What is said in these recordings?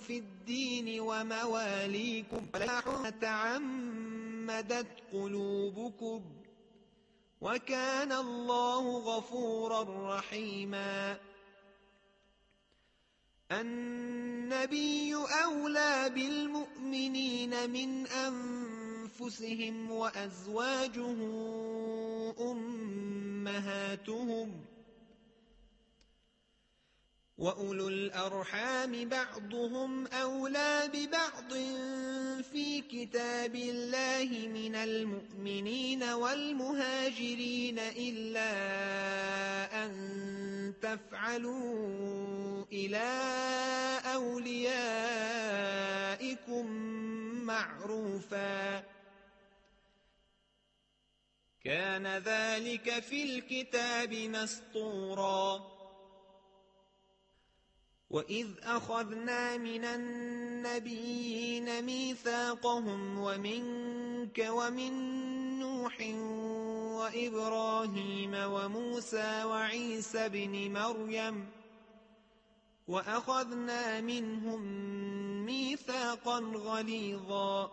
في الدين ومواليكم ولا تعمدت قلوبكم وكان الله غفورا رحيما. النبي أولى بالمؤمنين من أنفسهم وأزواجه أمهاتهم وأولو الأرحام بعضهم أولى ببعض في كتاب الله من المؤمنين والمهاجرين إلا أن تفعلوا إلى أوليائكم معروفا كان ذلك في الكتاب مسطورا. وإذ أخذنا من النبيين ميثاقهم ومنك ومن نوح وإبراهيم وموسى وعيسى بن مريم وأخذنا منهم ميثاقا غليظا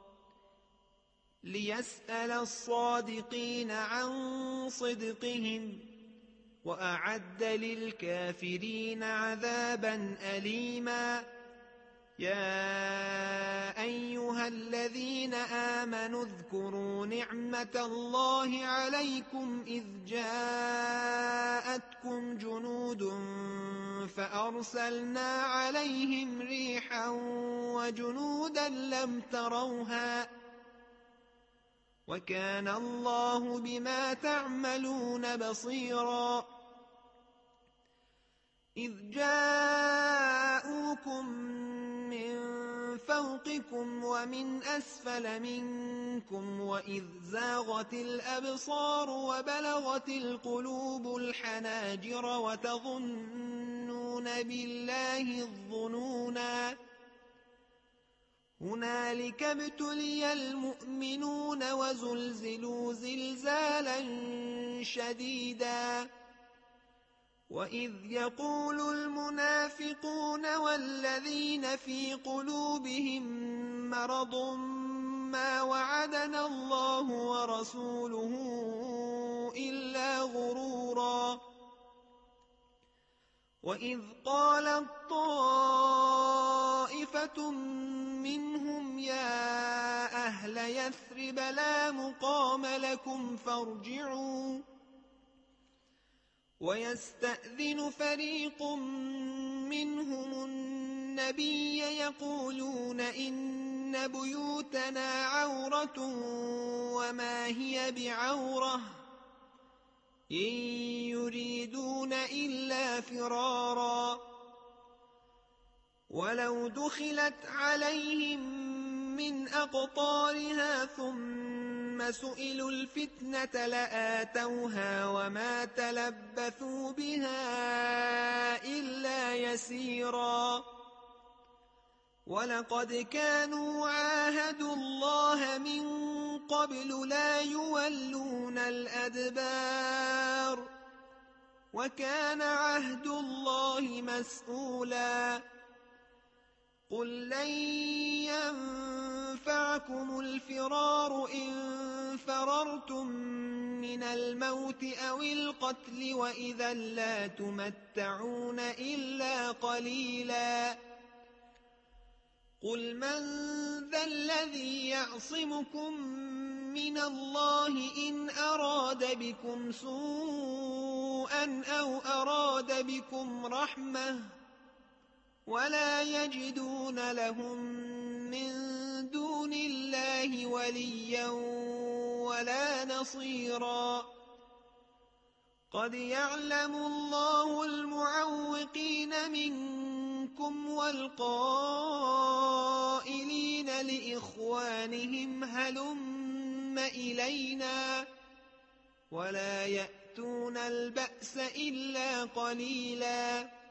ليسأل الصادقين عن صدقهم وأعد للكافرين عذابا أليما. يا أيها الذين آمنوا اذكروا نعمة الله عليكم إذ جاءتكم جنود فأرسلنا عليهم ريحا وجنودا لم تروها وكان الله بما تعملون بصيرا. إذ جاءوكم من فوقكم ومن أسفل منكم وإذ زاغت الأبصار وبلغت القلوب الحناجر وتظنون بالله الظنونا هنالك ابتلي المؤمنون وزلزلوا زلزالا شديدا. وإذ يقول المنافقون والذين في قلوبهم مرض ما وعدنا الله ورسوله إلا غرورا. وإذ قالت طائفة منهم يا أهل يثرب لا مقام لكم فارجعوا ويستأذن فريق منهم النبي يقولون إن بيوتنا عورة وما هي بعورة إن يريدون إلا فرارا ولو دخلت عليهم من أقطارها ثم سئلوا الفتنة لآتوها وما تلبثوا بها إلا يسيرا. ولقد كانوا عاهدوا الله من قبل لا يولون الأدبار وكان عهد الله مسؤولا. قل لن ينفعكم الفرار إن فررتم من الموت أو القتل وإذا لا تمتعون إلا قليلا. قل من ذا الذي يعصمكم من الله إن أراد بكم سوءا أو أراد بكم رحمة ولا يجدون لهم من دون الله وليا ولا نصيرا. قد يعلم الله المعوقين منكم والقائلين لإخوانهم هلم إلينا ولا يأتون البأس إلا قليلا.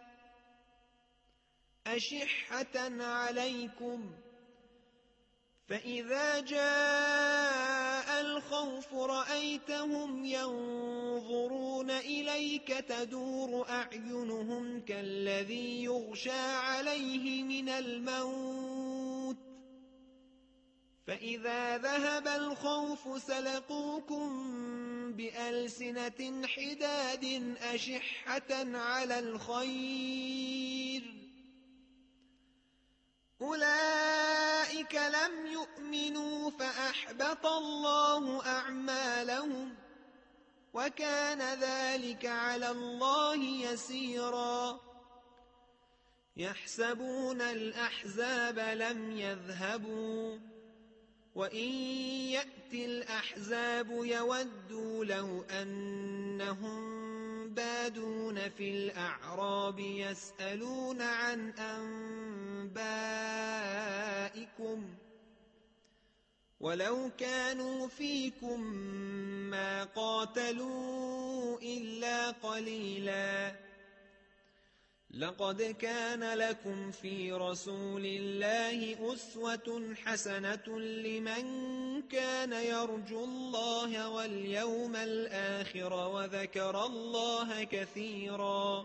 أشحة عليكم فإذا جاء الخوف رأيتهم ينظرون إليك تدور أعينهم كالذي يغشى عليه من الموت فإذا ذهب الخوف سلقوكم بألسنة حداد أشحة على الخير أولئك لم يؤمنوا فأحبط الله أعمالهم وكان ذلك على الله يسيرا يحسبون الأحزاب لم يذهبوا وإن يأتي الأحزاب يودوا لو أنهم بادون في الأعراب يسألون عن أنبائكم ولو كانوا فيكم ما قاتلوا إلا قليلا لقد كان لكم في رسول الله أسوة حسنة لمن كان يرجو الله واليوم الآخر وذكر الله كثيرا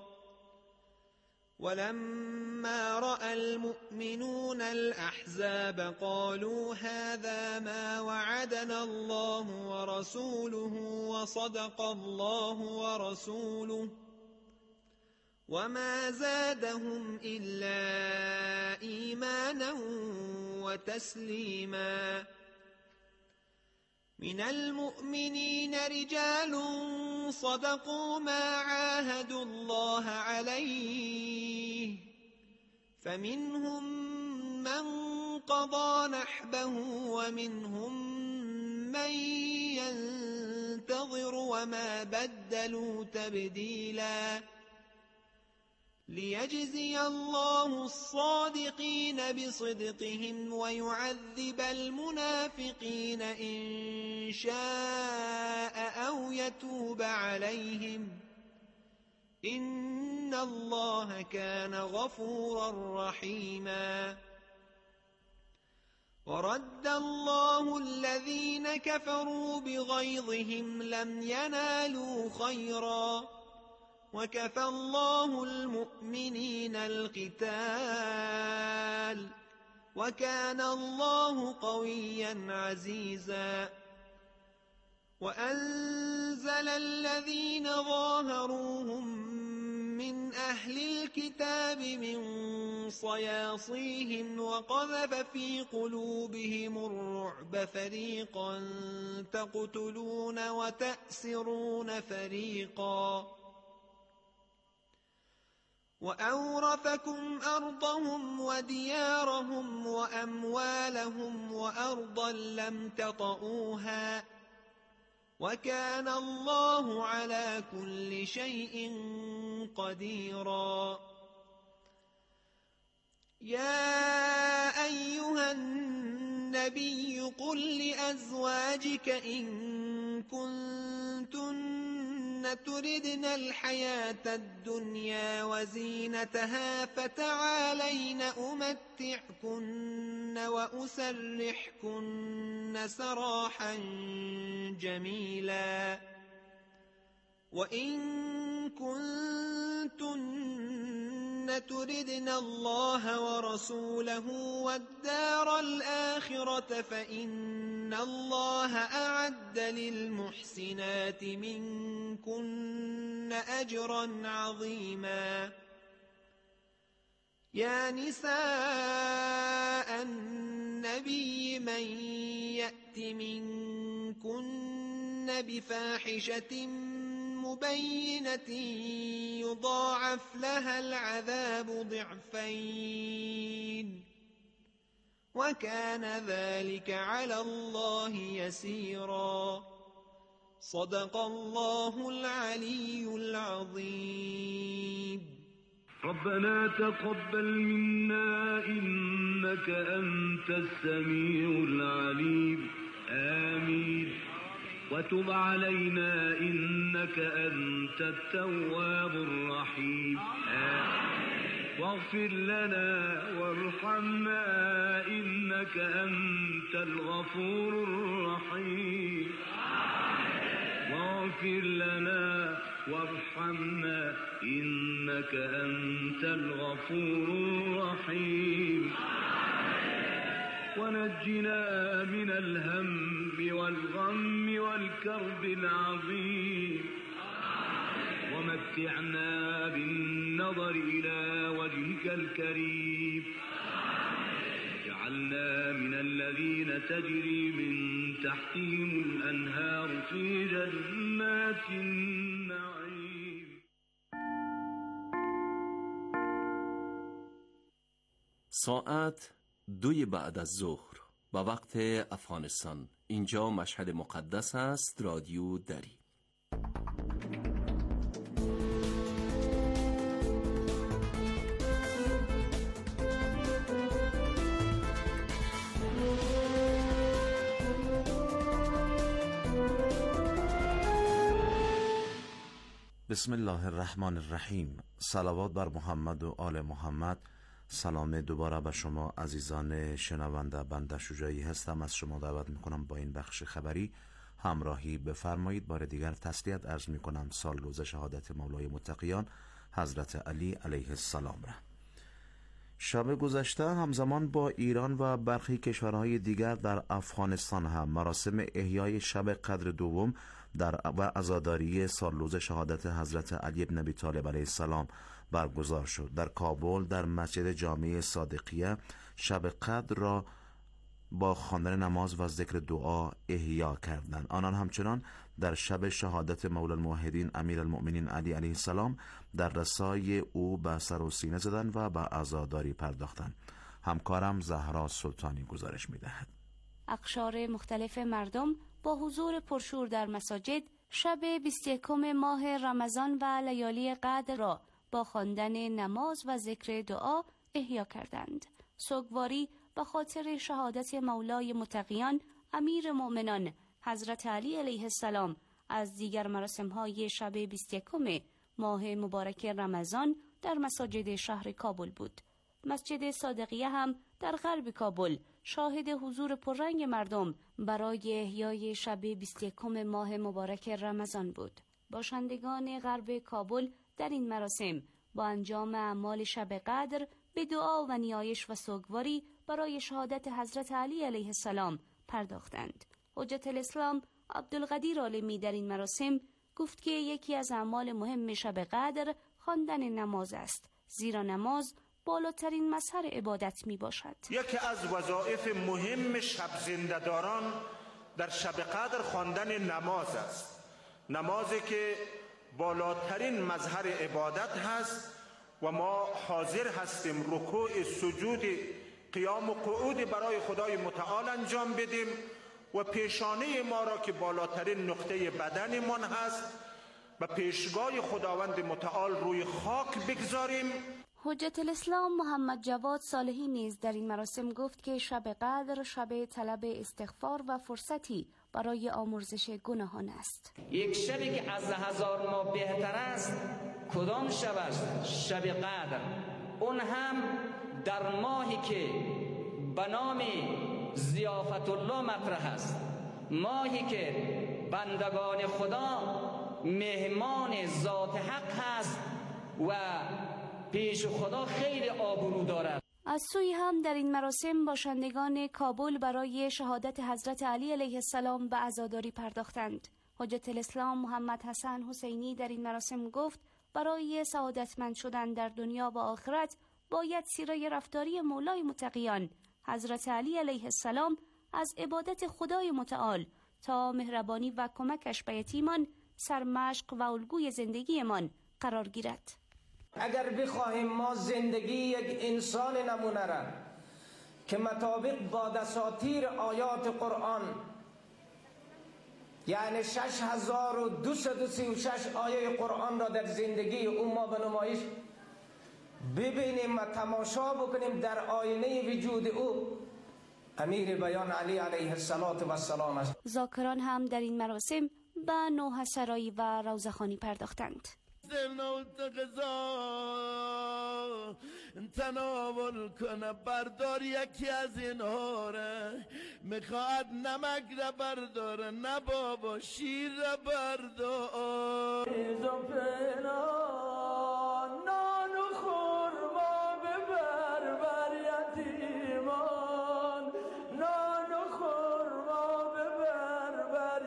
ولما رأى المؤمنون الأحزاب قالوا هذا ما وعدنا الله ورسوله وصدق الله ورسوله وما زادهم إلا إيمانا وتسليما من المؤمنين رجال صدقوا ما عاهدوا الله عليه فمنهم من قضى نحبه ومنهم من ينتظر وما بدلوا تبديلا ليجزي الله الصادقين بصدقهم ويعذب المنافقين إن شاء أو يتوب عليهم إن الله كان غفورا رحيما ورد الله الذين كفروا بغيظهم لم ينالوا خيرا وكفى الله المؤمنين القتال وكان الله قويا عزيزا وأنزل الذين ظاهروهم من أهل الكتاب من صياصيهم وقذف في قلوبهم الرعب فريقا تقتلون وتأسرون فريقا وأورثكم أرضهم وديارهم وأموالهم وأرضا لم تطئوها وكان الله على كل شيء قديرا يا أيها النبي قل لأزواجك إن كنتن تردن الحياة الدنيا وزينتها فتعالين أمتعكن وأسرحكن سراحا جميلا وإن كنتن تردن الله ورسوله والدار الآخرة فإن الله أعد للمحسنات منكن أجرا عظيما يا نساء النبي من يأت منكن بفاحشة مبينة يضاعف لها العذاب ضعفين وكان ذلك على الله يسيرا صدق الله العلي العظيم ربنا تقبل منا إنك أنت السميع العليم آمين وتب علينا إنك أنت التواب الرحيم واغفر لنا وارحمنا إنك أنت الغفور الرحيم فاغفر لنا وارحمنا إنك أنت الغفور الرحيم ونجنا من الهم والغم والكرب العظيم ومتعنا بالنظر إلى وجهك الكريم واجعلنا من الذين تجري من تحتهم الأنهار في جنات النعيم. ساعت 2 بعد از ظهر به وقت افغانستان. اینجا مشهد مقدس است. رادیو دری. بسم الله الرحمن الرحیم. صلوات بر محمد و آل محمد. سلام دوباره به شما عزیزان شنونده. بنده شجاعی هستم. از شما دعوت میکنم با این بخش خبری همراهی بفرمایید. بار دیگر تسلیت عرض میکنم سال روز شهادت مولای متقیان حضرت علی علیه السلام را. شب گذشته همزمان با ایران و برخی کشورهای دیگر در افغانستان هم مراسم احیای شب قدر دوم و عزاداری سالروز شهادت حضرت علی بن ابی طالب علیه السلام برگزار شد. در کابل در مسجد جامع صادقیه شب قدر را با خواندن نماز و ذکر دعا احیا کردند. آنان همچنان در شب شهادت مولا الموحدین امیرالمؤمنین علی علیه السلام در رسای او به سر و سینه زدند و به عزاداری پرداختند. همکارم زهرا سلطانی گزارش می‌دهد. اقشار مختلف مردم با حضور پرشور در مساجد شب 21 ماه رمضان و لیالی قدر را با خواندن نماز و ذکر دعا احیا کردند. سوگواری به خاطر شهادت مولای متقیان امیر مؤمنان حضرت علی علیه السلام از دیگر مراسم‌های شب 21 ماه مبارک رمضان در مساجد شهر کابل بود. مسجد صادقیه هم در غرب کابل شاهد حضور پررنگ مردم برای احیای شب 21 ماه مبارک رمضان بود. باشندگان غرب کابل در این مراسم با انجام اعمال شب قدر به دعا و نیایش و سوگواری برای شهادت حضرت علی علیه السلام پرداختند. حجت الاسلام عبدالقدیر عالمی در این مراسم گفت که یکی از اعمال مهم شب قدر خواندن نماز است، زیرا نماز بالاترین مظهر عبادت می باشد. یکی از وظایف مهم شب زنده‌داران در شب قدر خواندن نماز است. نمازی که بالاترین مظهر عبادت هست و ما حاضر هستیم رکوع، سجود، قیام و قعود برای خدای متعال انجام بدیم و پیشانه ما را که بالاترین نقطه بدنمان هست و پیشگاه خداوند متعال روی خاک بگذاریم. حجت الاسلام محمد جواد صالحی نیز در این مراسم گفت که شب قدر شب طلب استغفار و فرصتی برای آمرزش گناهان است. یک شبی که از 1000 ماه بهتر است کدام شب است؟ شب قدر. اون هم در ماهی که به نام ضیافت الله مطرح است، ماهی که بندگان خدا مهمان ذات حق هست و پیش خدا خیلی آبرو دارد. از سوی هم در این مراسم باشندگان کابل برای شهادت حضرت علی علیه السلام به عزاداری پرداختند. حجت الاسلام محمد حسن حسینی در این مراسم گفت برای سعادتمند شدن در دنیا و آخرت باید سیره رفتاری مولای متقیان حضرت علی علیه السلام از عبادت خدای متعال تا مهربانی و کمکش به یتیمان سرمشق و الگوی زندگیمان قرار گیرد. اگر بخواهیم ما زندگی یک انسان نمونه را که مطابق با دساتیر آیات قرآن یعنی 6236 آیه قرآن را در زندگی او ما به نمایش ببینیم و تماشا بکنیم در آینه وجود او امیر بیان علی علیه السلام است. ذاکران هم در این مراسم به نوحه سرایی و روضه خوانی پرداختند. تناول کنه، بردار یکی از اینها ره، میخواد نمک را برداره، نه بابا شیر را بردار. نان و خورما ببر بر یتیمان، نان و خورما ببر بر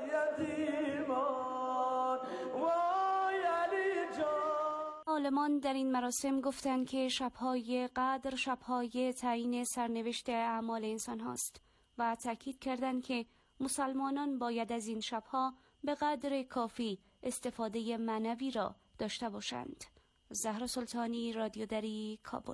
یتیمان، وای علی جان. عالمان در این مراسم گفتند که شب‌های قدر شب‌های تعیین سرنوشت اعمال انسان هاست و تاکید کردند که مسلمانان باید از این شب‌ها به قدر کافی استفاده معنوی را داشته باشند. زهرا سلطانی، رادیو دری، کابل.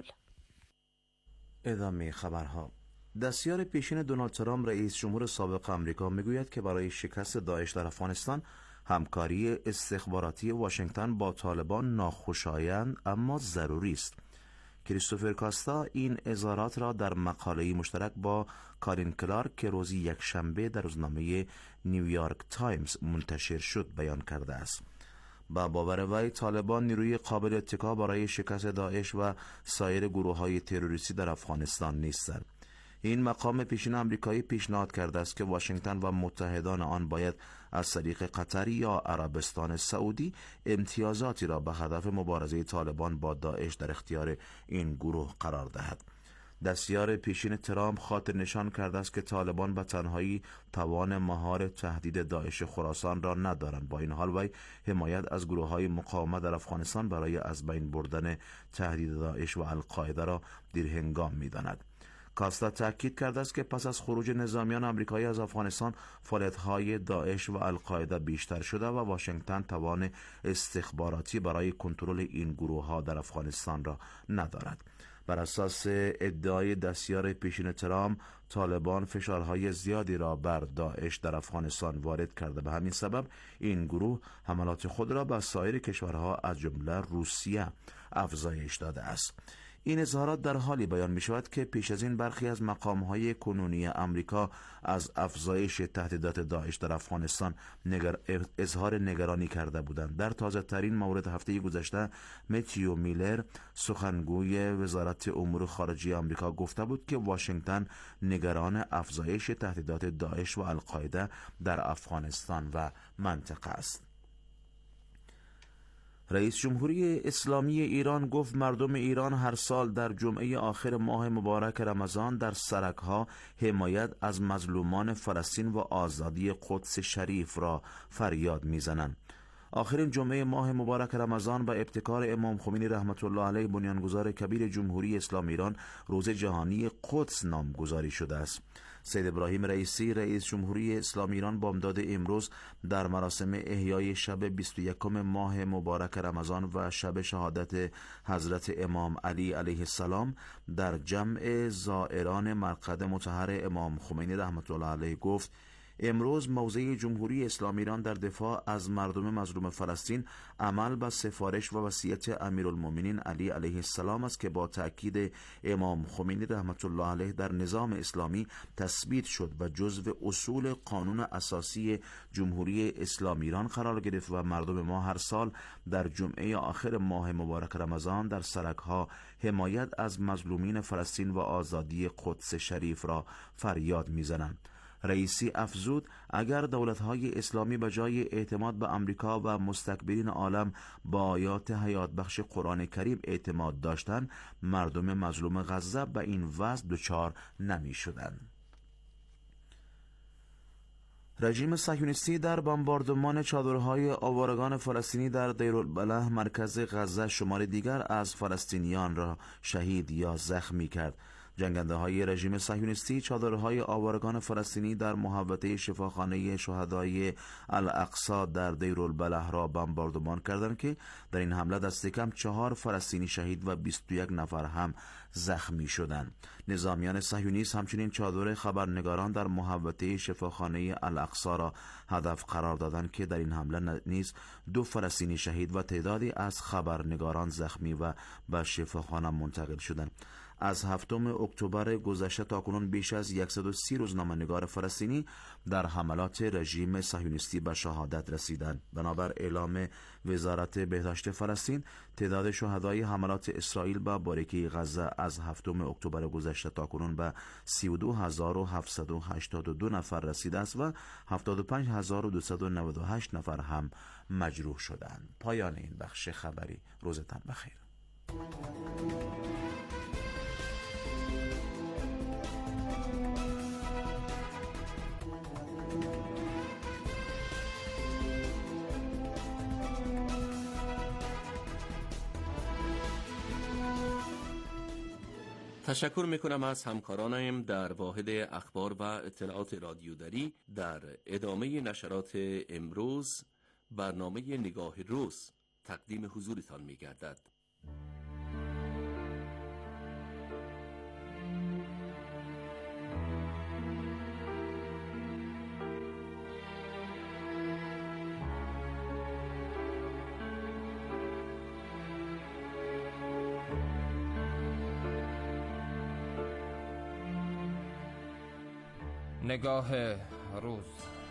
ادامه خبرها. دستیار پیشین دونالد ترامپ رئیس جمهور سابق آمریکا میگوید که برای شکست داعش در افغانستان همکاری استخباراتی واشنگتن با طالبان ناخوشایند اما ضروری است. کریستوفر کاستا این اظهارات را در مقاله‌ای مشترک با کارین کلارک که روز یکشنبه در روزنامه نیویورک تایمز منتشر شد بیان کرده است. با باور وی طالبان نیروی قابل اتکا برای شکست داعش و سایر گروه‌های تروریستی در افغانستان نیستند. این مقام پیشین آمریکایی پیشنهاد کرده است که واشنگتن و متحدان آن باید از طریق قطر یا عربستان سعودی امتیازاتی را به هدف مبارزه طالبان با داعش در اختیار این گروه قرار دهد. دستیار پیشین ترامپ خاطر نشان کرده است که طالبان به تنهایی توان مهار تهدید داعش خراسان را ندارند. با این حال وی حمایت از گروه‌های مقاومت در افغانستان برای از بین بردن تهدید داعش و القاعده را دیرهنگام می‌داند. کاستا تاکید کرده است که پس از خروج نظامیان آمریکایی از افغانستان فعالیت‌های داعش و القاعده بیشتر شده و واشنگتن توان استخباراتی برای کنترل این گروه‌ها در افغانستان را ندارد. بر اساس ادعای دستیار پیشین ترامپ، طالبان فشارهای زیادی را بر داعش در افغانستان وارد کرده. به همین سبب این گروه حملات خود را به سایر کشورها از جمله روسیه افزایش داده است. این اظهارات در حالی بیان می شود که پیش از این برخی از مقام‌های کنونی آمریکا از افزایش تهدیدات داعش در افغانستان اظهار نگرانی کرده بودند. در تازه ترین مورد هفته گذشته متیو میلر سخنگوی وزارت امور خارجه آمریکا گفته بود که واشنگتن نگران افزایش تهدیدات داعش و القاعده در افغانستان و منطقه است. رئیس جمهوری اسلامی ایران گفت مردم ایران هر سال در جمعه آخر ماه مبارک رمضان در سرک‌ها حمایت از مظلومان فلسطین و آزادی قدس شریف را فریاد می‌زنند. آخرین جمعه ماه مبارک رمضان به ابتکار امام خمینی رحمت الله علیه بنیانگذار کبیر جمهوری اسلامی ایران روز جهانی قدس نامگذاری شده است. سید ابراهیم رئیسی رئیس جمهوری اسلامی ایران بامداد امروز در مراسم احیای شب 21 ماه مبارک رمضان و شب شهادت حضرت امام علی علیه السلام در جمع زائران مرقد مطهر امام خمینی رحمت الله علیه گفت امروز موضع جمهوری اسلامی ایران در دفاع از مردم مظلوم فلسطین عمل به سفارش و وصیت امیرالمومنین علی علیه السلام است که با تأکید امام خمینی رحمت الله علیه در نظام اسلامی تثبیت شد و جزو اصول قانون اساسی جمهوری اسلامی ایران قرار گرفت و مردم ما هر سال در جمعه آخر ماه مبارک رمضان در سرک‌ها حمایت از مظلومین فلسطین و آزادی قدس شریف را فریاد می‌زنند. رئیسی افزود اگر دولت‌های اسلامی به جای اعتماد به آمریکا و مستکبرین عالم با آیات حیات بخش قرآن کریم اعتماد داشتند مردم مظلوم غزه به این وضع دچار نمی‌شدند. رژیم صهیونیستی در بمباردمان چادرهای آوارگان فلسطینی در دیرالبلح مرکز غزه شمار دیگر از فلسطینیان را شهید یا زخمی کرد. جنگنده های رژیم صهیونیستی چادرهای آوارگان فلسطینی در محوطه شفاخانه شهدای الاقصی در دیرالبلح را بمباردمان کردند که در این حمله دست کم 4 فلسطینی شهید و 21 نفر هم زخمی شدند. نظامیان صهیونیست همچنین چادر خبرنگاران در محوطه شفاخانه الاقصی را هدف قرار دادند که در این حمله نیز 2 فلسطینی شهید و تعدادی از خبرنگاران زخمی و به شفاخانه منتقل شدند. از 7 اکتبر گذشته تاکنون بیش از 130 روزنامه‌نگار فلسطینی در حملات رژیم صهیونیستی به شهادت رسیدند. بنابر اعلام وزارت بهداشت فلسطین، تعداد شهدای حملات اسرائیل به باریکه غزه از 7 اکتبر گذشته تاکنون به 32782 نفر رسیده است و 75298 نفر هم مجروح شدند. پایان این بخش خبری. روزتان بخیر. تشکر میکنم از همکارانم در واحد اخبار و اطلاعات رادیوداری. در ادامه نشرات امروز برنامه نگاه روز تقدیم حضورتان میگردد. نگاه روز.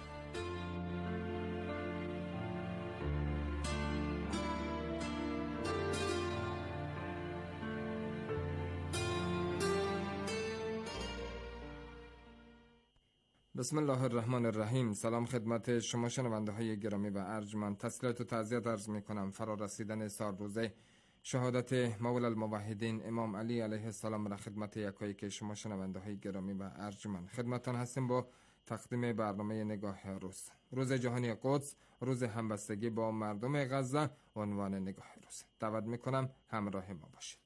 بسم الله الرحمن الرحیم. سلام خدمت شما شنونده های گرامی و ارجمند. تسلیت و تعزیت عرض می کنم فرا رسیدن سال روزه شهادت مولا الموحدین امام علی علیه السلام را خدمت یکایی که شما شنونده های گرامی و ارجمند خدمتان هستیم با تقدیم برنامه نگاه روز. روز جهانی قدس، روز همبستگی با مردم غزه، عنوان نگاه روز. دعوت میکنم همراه ما باشید.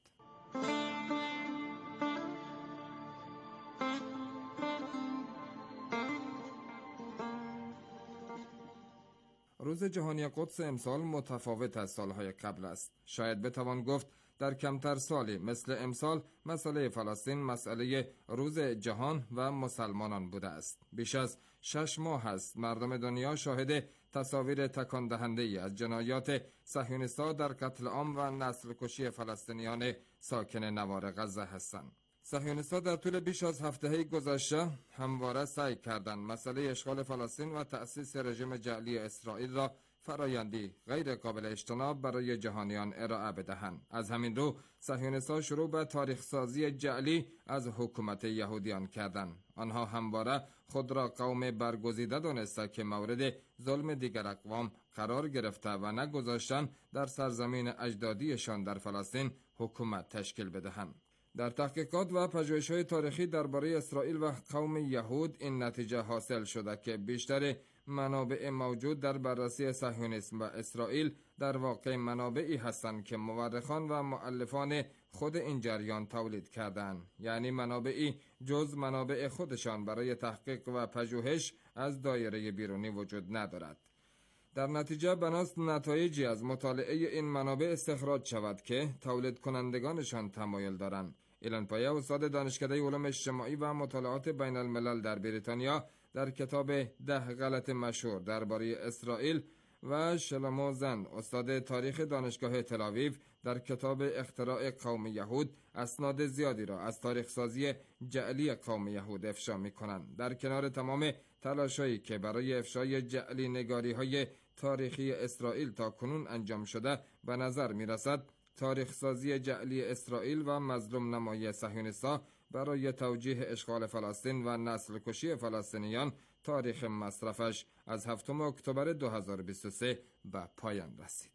روز جهانی قدس امسال متفاوت از سالهای قبل است. شاید بتوان گفت در کمتر سالی مثل امسال مسئله فلسطین مسئله روز جهان و مسلمانان بوده است. بیش از 6 ماه است مردم دنیا شاهد تصاویر تکان دهنده ای از جنایات صهیونیست‌ها در قتل عام و نسل کشی فلسطینیان ساکن نوار غزه هستند. صهیونیست‌ها در طول بیش از هفته گذشته همواره سعی کردند مسئله اشغال فلسطین و تأسیس رژیم جعلی اسرائیل را فرایندی غیر قابل اجتناب برای جهانیان ارائه بدهند. از همین رو صهیونیست‌ها شروع به تاریخ سازی جعلی از حکومت یهودیان کردند. آنها همواره خود را قوم برگزیده دانسته که مورد ظلم دیگر اقوام قرار گرفته و نگذاشتند در سرزمین اجدادیشان در فلسطین حکومت تشکیل بدهند. در تحقیقات و پژوهش‌های تاریخی درباره اسرائیل و قوم یهود این نتیجه حاصل شده که بیشتر منابع موجود در بررسی صهیونیسم و اسرائیل در واقع منابعی هستند که مورخان و مؤلفان خود این جریان تولید کردند، یعنی منابعی جز منابع خودشان برای تحقیق و پژوهش از دایره بیرونی وجود ندارد. در نتیجه بناست نتایجی از مطالعه این منابع استخراج شود که تولید کنندگانشان تمایل دارند. ایلان پایه، استاد دانشکده علوم اجتماعی و مطالعات بین الملل در بریتانیا، در کتاب 10 غلط مشهور درباره اسرائیل و شلمو زند، استاد تاریخ دانشگاه تل‌آویو، در کتاب اختراع قوم یهود اسناد زیادی را از تاریخ سازی جعلی قوم یهود افشا می‌کنند. در کنار تمام تلاش‌هایی که برای افشای جعلی نگاری‌های تاریخی اسرائیل تا کنون انجام شده، به نظر می‌رسد تاریخ سازی جعلی اسرائیل و مظلوم نمایی صهیونیست‌ها برای توجیه اشغال فلسطین و نسل کشی فلسطینیان تاریخ مصرفش از 7 اکتبر 2023 به پایان رسید.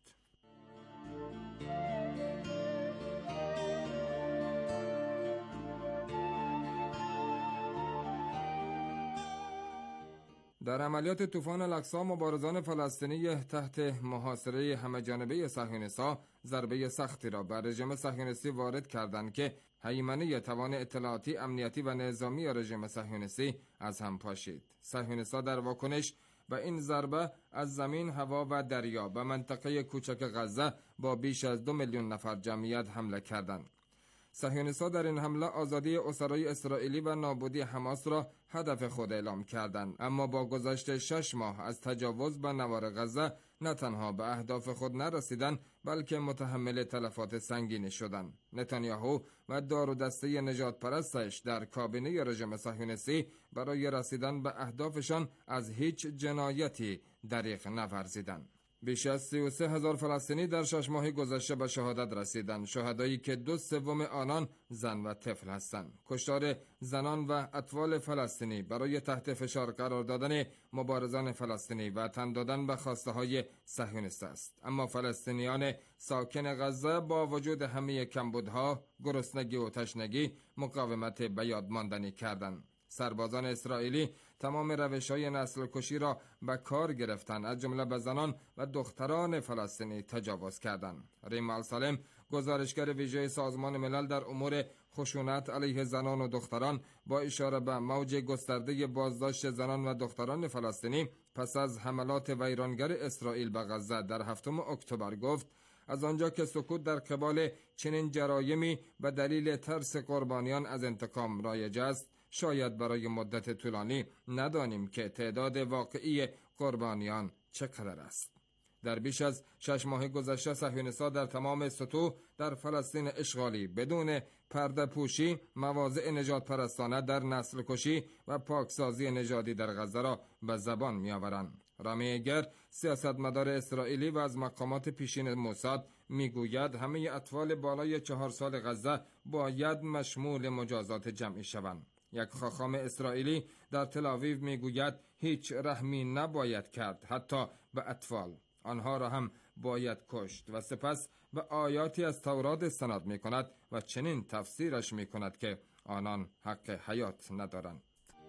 در عملیات طوفان الاقصی مبارزان فلسطینی تحت محاصره همه‌جانبه صهیونیست‌ها ضربه سختی را بر رژیم صهیونیستی وارد کردند که هیمنه توان اطلاعاتی، امنیتی و نظامی رژیم صهیونیستی از هم پاشید. صهیونیست‌ها در واکنش به این ضربه از زمین، هوا و دریا به منطقه کوچک غزه با بیش از 2 میلیون نفر جمعیت حمله کردند. صهیونیست‌ها در این حمله آزادی اسرای اسرائیلی و نابودی حماس را هدف خود اعلام کردند، اما با گذشت 6 ماه از تجاوز به نوار غزه نه تنها به اهداف خود نرسیدند بلکه متحمل تلفات سنگینی شدند. نتانیاهو و دار و دسته نجات پرستش در کابینه رژیم صهیونیستی برای رسیدن به اهدافشان از هیچ جنایتی دریغ نورزیدند. بیش از 33,000 فلسطینی در 6 ماه گذشته به شهادت رسیدند، شهدایی که 2/3 آنان زن و طفل هستند. کشتار زنان و اطفال فلسطینی برای تحت فشار قرار دادن مبارزان فلسطینی و تن دادن به خواسته های صهیونیست است. اما فلسطینیان ساکن غزه با وجود همه کمبودها، گرسنگی و تشنگی مقاومت به یاد ماندنی کردند. سربازان اسرائیلی تمام روش‌های نسل کشی را به کار گرفتند، از جمله به زنان و دختران فلسطینی تجاوز کردند. ریم السالم، گزارشگر ویژه سازمان ملل در امور خشونت علیه زنان و دختران، با اشاره به موج گسترده بازداشت زنان و دختران فلسطینی پس از حملات ویرانگر اسرائیل به غزه در 7 اکتبر گفت: از آنجا که سکوت در قبال چنین جرایمی به دلیل ترس قربانیان از انتقام رایج است، شاید برای مدت طولانی ندانیم که تعداد واقعی قربانیان چقدر است. در بیش از 6 ماه گذشته صهیونیست‌ها در تمام سطوح در فلسطین اشغالی بدون پرده پوشی مواضع نجات پرستانه در نسل کشی و پاکسازی نژادی در غزه را به زبان می‌آورند. رامی ایگر، سیاستمدار اسرائیلی و از مقامات پیشین موساد، میگوید همه اطفال بالای 4 سال غزه باید مشمول مجازات جمعی شوند. یک خاخام اسرائیلی در تل آویو میگوید هیچ رحمی نباید کرد، حتی به اطفال. آنها را هم باید کشت و سپس به آیاتی از تورات استناد می کند و چنین تفسیرش می کند که آنان حق حیات ندارند.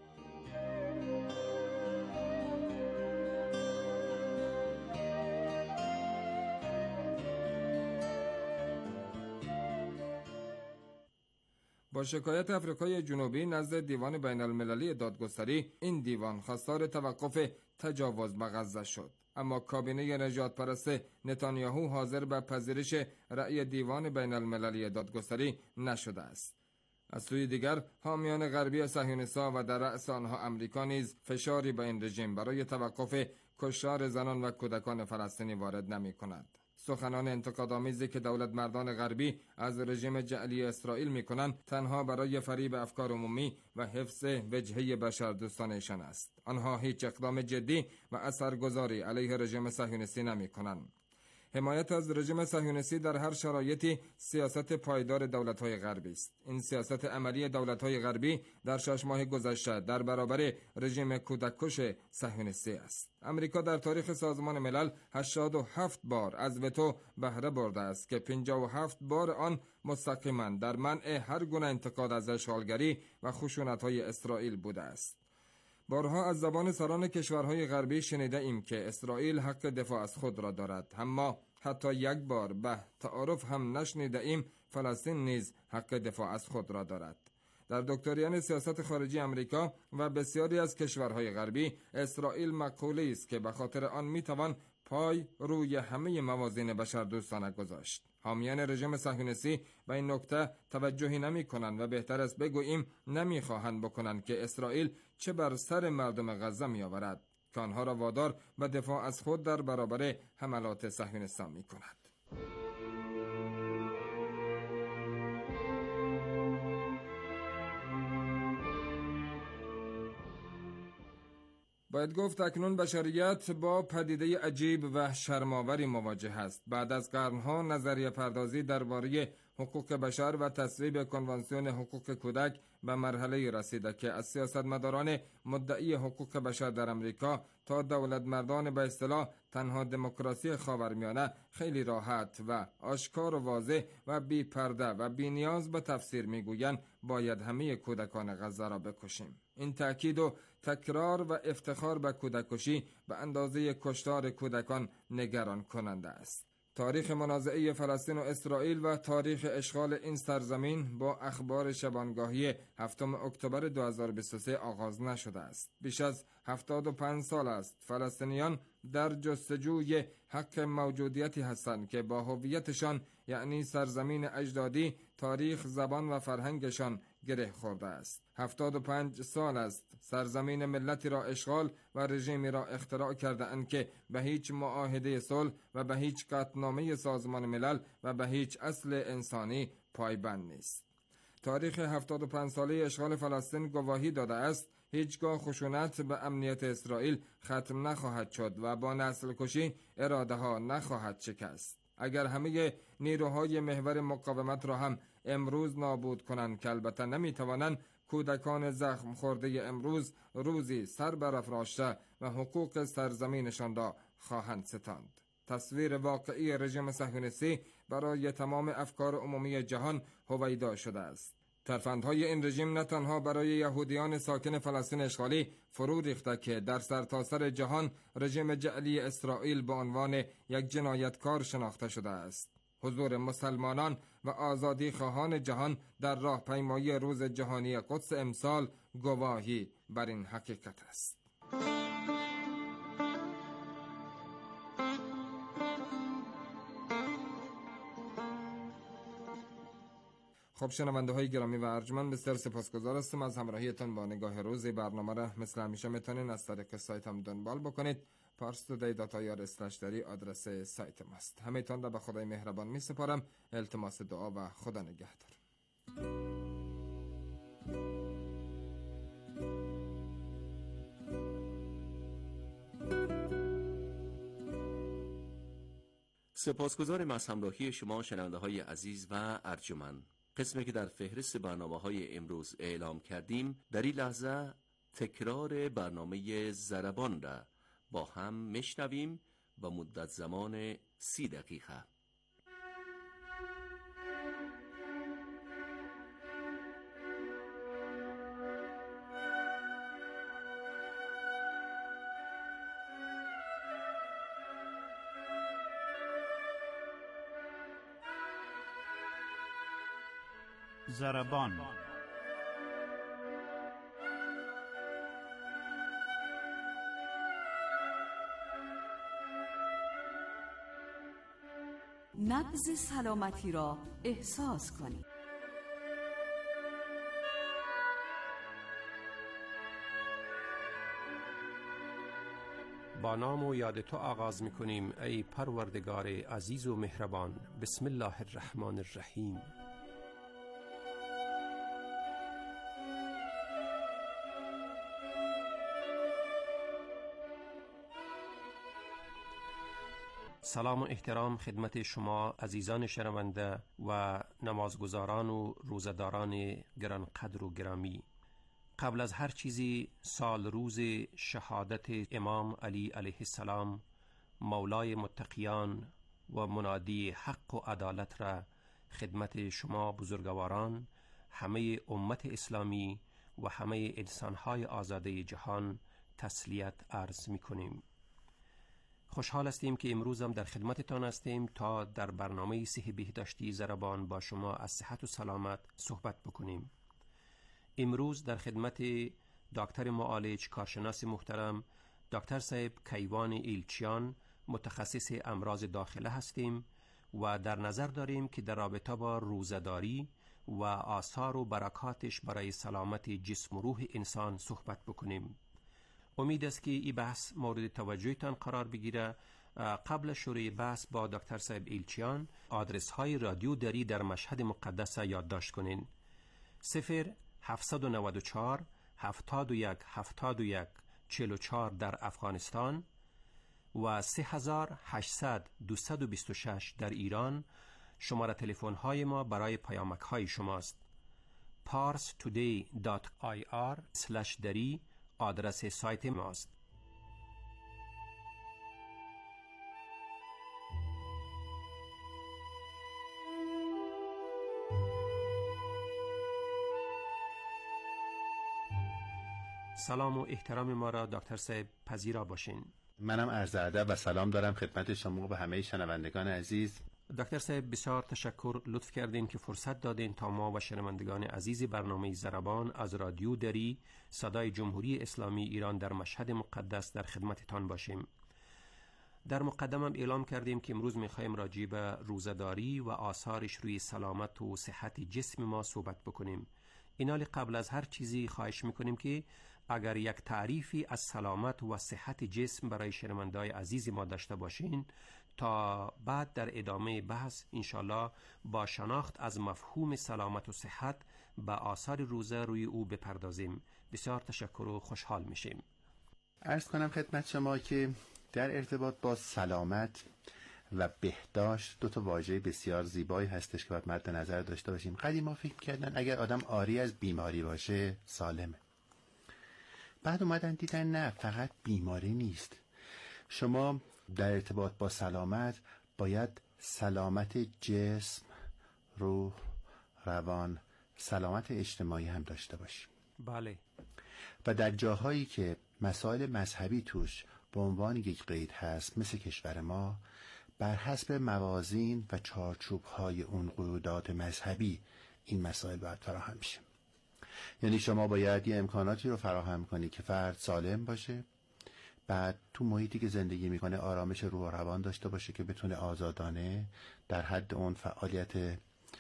با شکایت آفریقای جنوبی نزد دیوان بین المللی دادگستری، این دیوان خواستار توقف تجاوز به غزه شد. اما کابینه نجات پرست نتانیاهو حاضر به پذیرش رأی دیوان بین المللی دادگستری نشده است. از سوی دیگر حامیان غربی صهیونیست‌ها و در رأس آنها امریکا نیز فشاری به این رژیم برای توقف کشتار زنان و کودکان فلسطینی وارد نمی‌کند. سخنان انتقادآمیزی که دولت مردان غربی از رژیم جعلی اسرائیل می‌کنند تنها برای فریب افکار عمومی و حفظ وجهه بشردوستانشان است. آنها هیچ اقدام جدی و اثرگذاری علیه رژیم صهیونیستی نمی‌کنند. حمایت از رژیم صهیونیستی در هر شرایطی سیاست پایدار دولت‌های غربی است. این سیاست عملی دولت‌های غربی در 6 ماه گذشته در برابر رژیم کودککش صهیونیستی است. امریکا در تاریخ سازمان ملل 87 بار از وتو بهره برده است که 57 بار آن مستقیما در منع هر گونه انتقاد از اشغالگری و خشونت‌های اسرائیل بوده است. بارها از زبان سران کشورهای غربی شنیده ایم که اسرائیل حق دفاع از خود را دارد، اما حتی یک بار به تعارف هم نشنیده ایم فلسطین نیز حق دفاع از خود را دارد. در دکتریان سیاست خارجی امریکا و بسیاری از کشورهای غربی، اسرائیل مقوله‌ای است که به خاطر آن میتوان پای روی همه موازین بشردوستانه گذاشت. حامیان رژیم صهیونیستی به این نکته توجهی نمی کنند و بهتر است بگوییم نمی خواهند بکنند که اسرائیل چه بر سر مردم غزه می آورد که آنها را وادار به دفاع از خود در برابر حملات صهیونیستان می کند. باید گفت اکنون بشریت با پدیده عجیب و شرم‌آوری مواجه است. بعد از قرنها نظریه پردازی درباره حقوق بشر و تصویب کنوانسیون حقوق کودک به مرحله رسیده که از سیاستمداران مدعی حقوق بشر در امریکا تا دولت مردان به اصطلاح تنها دموکراسی خاورمیانه خیلی راحت و آشکار و واضح و بی پرده و بی نیاز به تفسیر میگویند باید همه کودکان غزه را بکشیم. این تأکید و تکرار و افتخار به کودک کشی به اندازه کشتار کودکان نگران کننده است. تاریخ منازعه فلسطین و اسرائیل و تاریخ اشغال این سرزمین با اخبار شبانگاهی 7 اکتبر 2023 آغاز نشده است. بیش از 75 سال است فلسطینیان در جستجوی حق موجودیتی هستند که با هویتشان یعنی سرزمین اجدادی، تاریخ، زبان و فرهنگشان گره خورده است. 75 سال است سرزمین ملتی را اشغال و رژیمی را اختراع کرده اند که به هیچ معاهده صلح و به هیچ قطعنامه سازمان ملل و به هیچ اصل انسانی پایبند نیست. تاریخ 75 ساله اشغال فلسطین گواهی داده است هیچگاه خشونت به امنیت اسرائیل ختم نخواهد شد و با نسل کشی اراده ها نخواهد شکست. اگر همه نیروهای محور مقاومت را هم امروز نابود کنند که البته نمیتوانند، کودکان زخم خورده امروز روزی سر برافراشته و حقوق سرزمینشان را خواهند ستاند. تصویر واقعی رژیم صهیونیستی برای تمام افکار عمومی جهان هویدا شده است. ترفندهای این رژیم نه تنها برای یهودیان ساکن فلسطین اشغالی فرو ریخته که در سرتاسر جهان رژیم جعلی اسرائیل به عنوان یک جنایتکار شناخته شده است. حضور مسلمانان و آزادی خواهان جهان در راهپیمایی روز جهانی قدس امسال گواهی بر این حقیقت است. خب شنونده های گرامی و ارجمند، بسیار سپاسگزار هستم از همراهیتان با نگاه روز. برنامه را مثل همیشه میتونید از طریق سایت هم دنبال بکنید. parstoday.ir/dari آدرس سایت ماست. همه‌تان را به خدای مهربان می سپارم. التماس دعا و خدا نگهدار. سپاسگزارم از همراهی شما شنونده های عزیز و ارجمند. قسمی که در فهرست برنامه‌های امروز اعلام کردیم در این لحظه تکرار برنامه ضربان را با هم میشنویم و مدت زمان 30 دقیقه. ضربان. نبض سلامتی را احساس کنید. با نام و یاد تو آغاز می‌کنیم ای پروردگار عزیز و مهربان. بسم الله الرحمن الرحیم. سلام و احترام خدمت شما عزیزان شنونده و نمازگزاران و روزداران گرانقدر و گرامی. قبل از هر چیزی سال روز شهادت امام علی علیه السلام، مولای متقیان و منادی حق و عدالت را خدمت شما بزرگواران، همه امت اسلامی و همه انسانهای آزاده جهان تسلیت عرض می کنیم. خوشحال هستیم که امروز هم در خدمتتان هستیم تا در برنامه صحی بهداشتی ضربان با شما از صحت و سلامت صحبت بکنیم. امروز در خدمت دکتر معالج کارشناس محترم دکتر صاحب کیوان ایلچیان، متخصص امراض داخله هستیم و در نظر داریم که در رابطه با روزداری و آثار و برکاتش برای سلامت جسم و روح انسان صحبت بکنیم. امید است که این بحث مورد توجهتان قرار بگیره. قبل شروع بحث با دکتر صاحب ایلچیان آدرس های رادیو داری در مشهد مقدس یادداشت کنین: 0794 71 71 44 در افغانستان و 3800 226 در ایران. شماره تلفن های ما برای پیامک های شماست. parstoday.ir/dari آدرس سایت ماست. سلام و احترام ما را دکتر صاحب پذیرا باشین. منم عرض ادب و سلام دارم خدمت شما و همه شنوندگان عزیز. دکتر صاحب بسیار تشکر، لطف کردین که فرصت دادین تا ما و شنوندگان عزیز برنامه ضربان از رادیو دری صدای جمهوری اسلامی ایران در مشهد مقدس در خدمتتان باشیم. در مقدمم اعلام کردیم که امروز می‌خوایم راجع به روزه‌داری و آثارش روی سلامت و صحت جسم ما صحبت بکنیم. اینالی قبل از هر چیزی خواهش می‌کنیم که اگر یک تعریفی از سلامت و صحت جسم برای شنونده‌های عزیز ما داشته باشین تا بعد در ادامه بحث انشالله با شناخت از مفهوم سلامت و صحت به آثار روزه روی او بپردازیم. بسیار تشکر و خوشحال میشیم. عرض کنم خدمت شما که در ارتباط با سلامت و بهداشت دو تا واژه بسیار زیبایی هستش که باید مد نظر داشته باشیم. قدیما فکر کردن اگر آدم عاری از بیماری باشه سالمه. بعد اومدن دیدن نه، فقط بیماری نیست. شما در ارتباط با سلامت باید سلامت جسم، روح، روان، سلامت اجتماعی هم داشته باشیم. بله. و در جاهایی که مسائل مذهبی توش به عنوان یک قید هست مثل کشور ما، بر حسب موازین و چارچوب‌های اون قیودات مذهبی این مسائل باید فراهم شه. یعنی شما باید یه امکاناتی رو فراهم کنی که فرد سالم باشه، بعد تو محیطی که زندگی میکنه آرامش روح و روان داشته باشه که بتونه آزادانه در حد اون فعالیت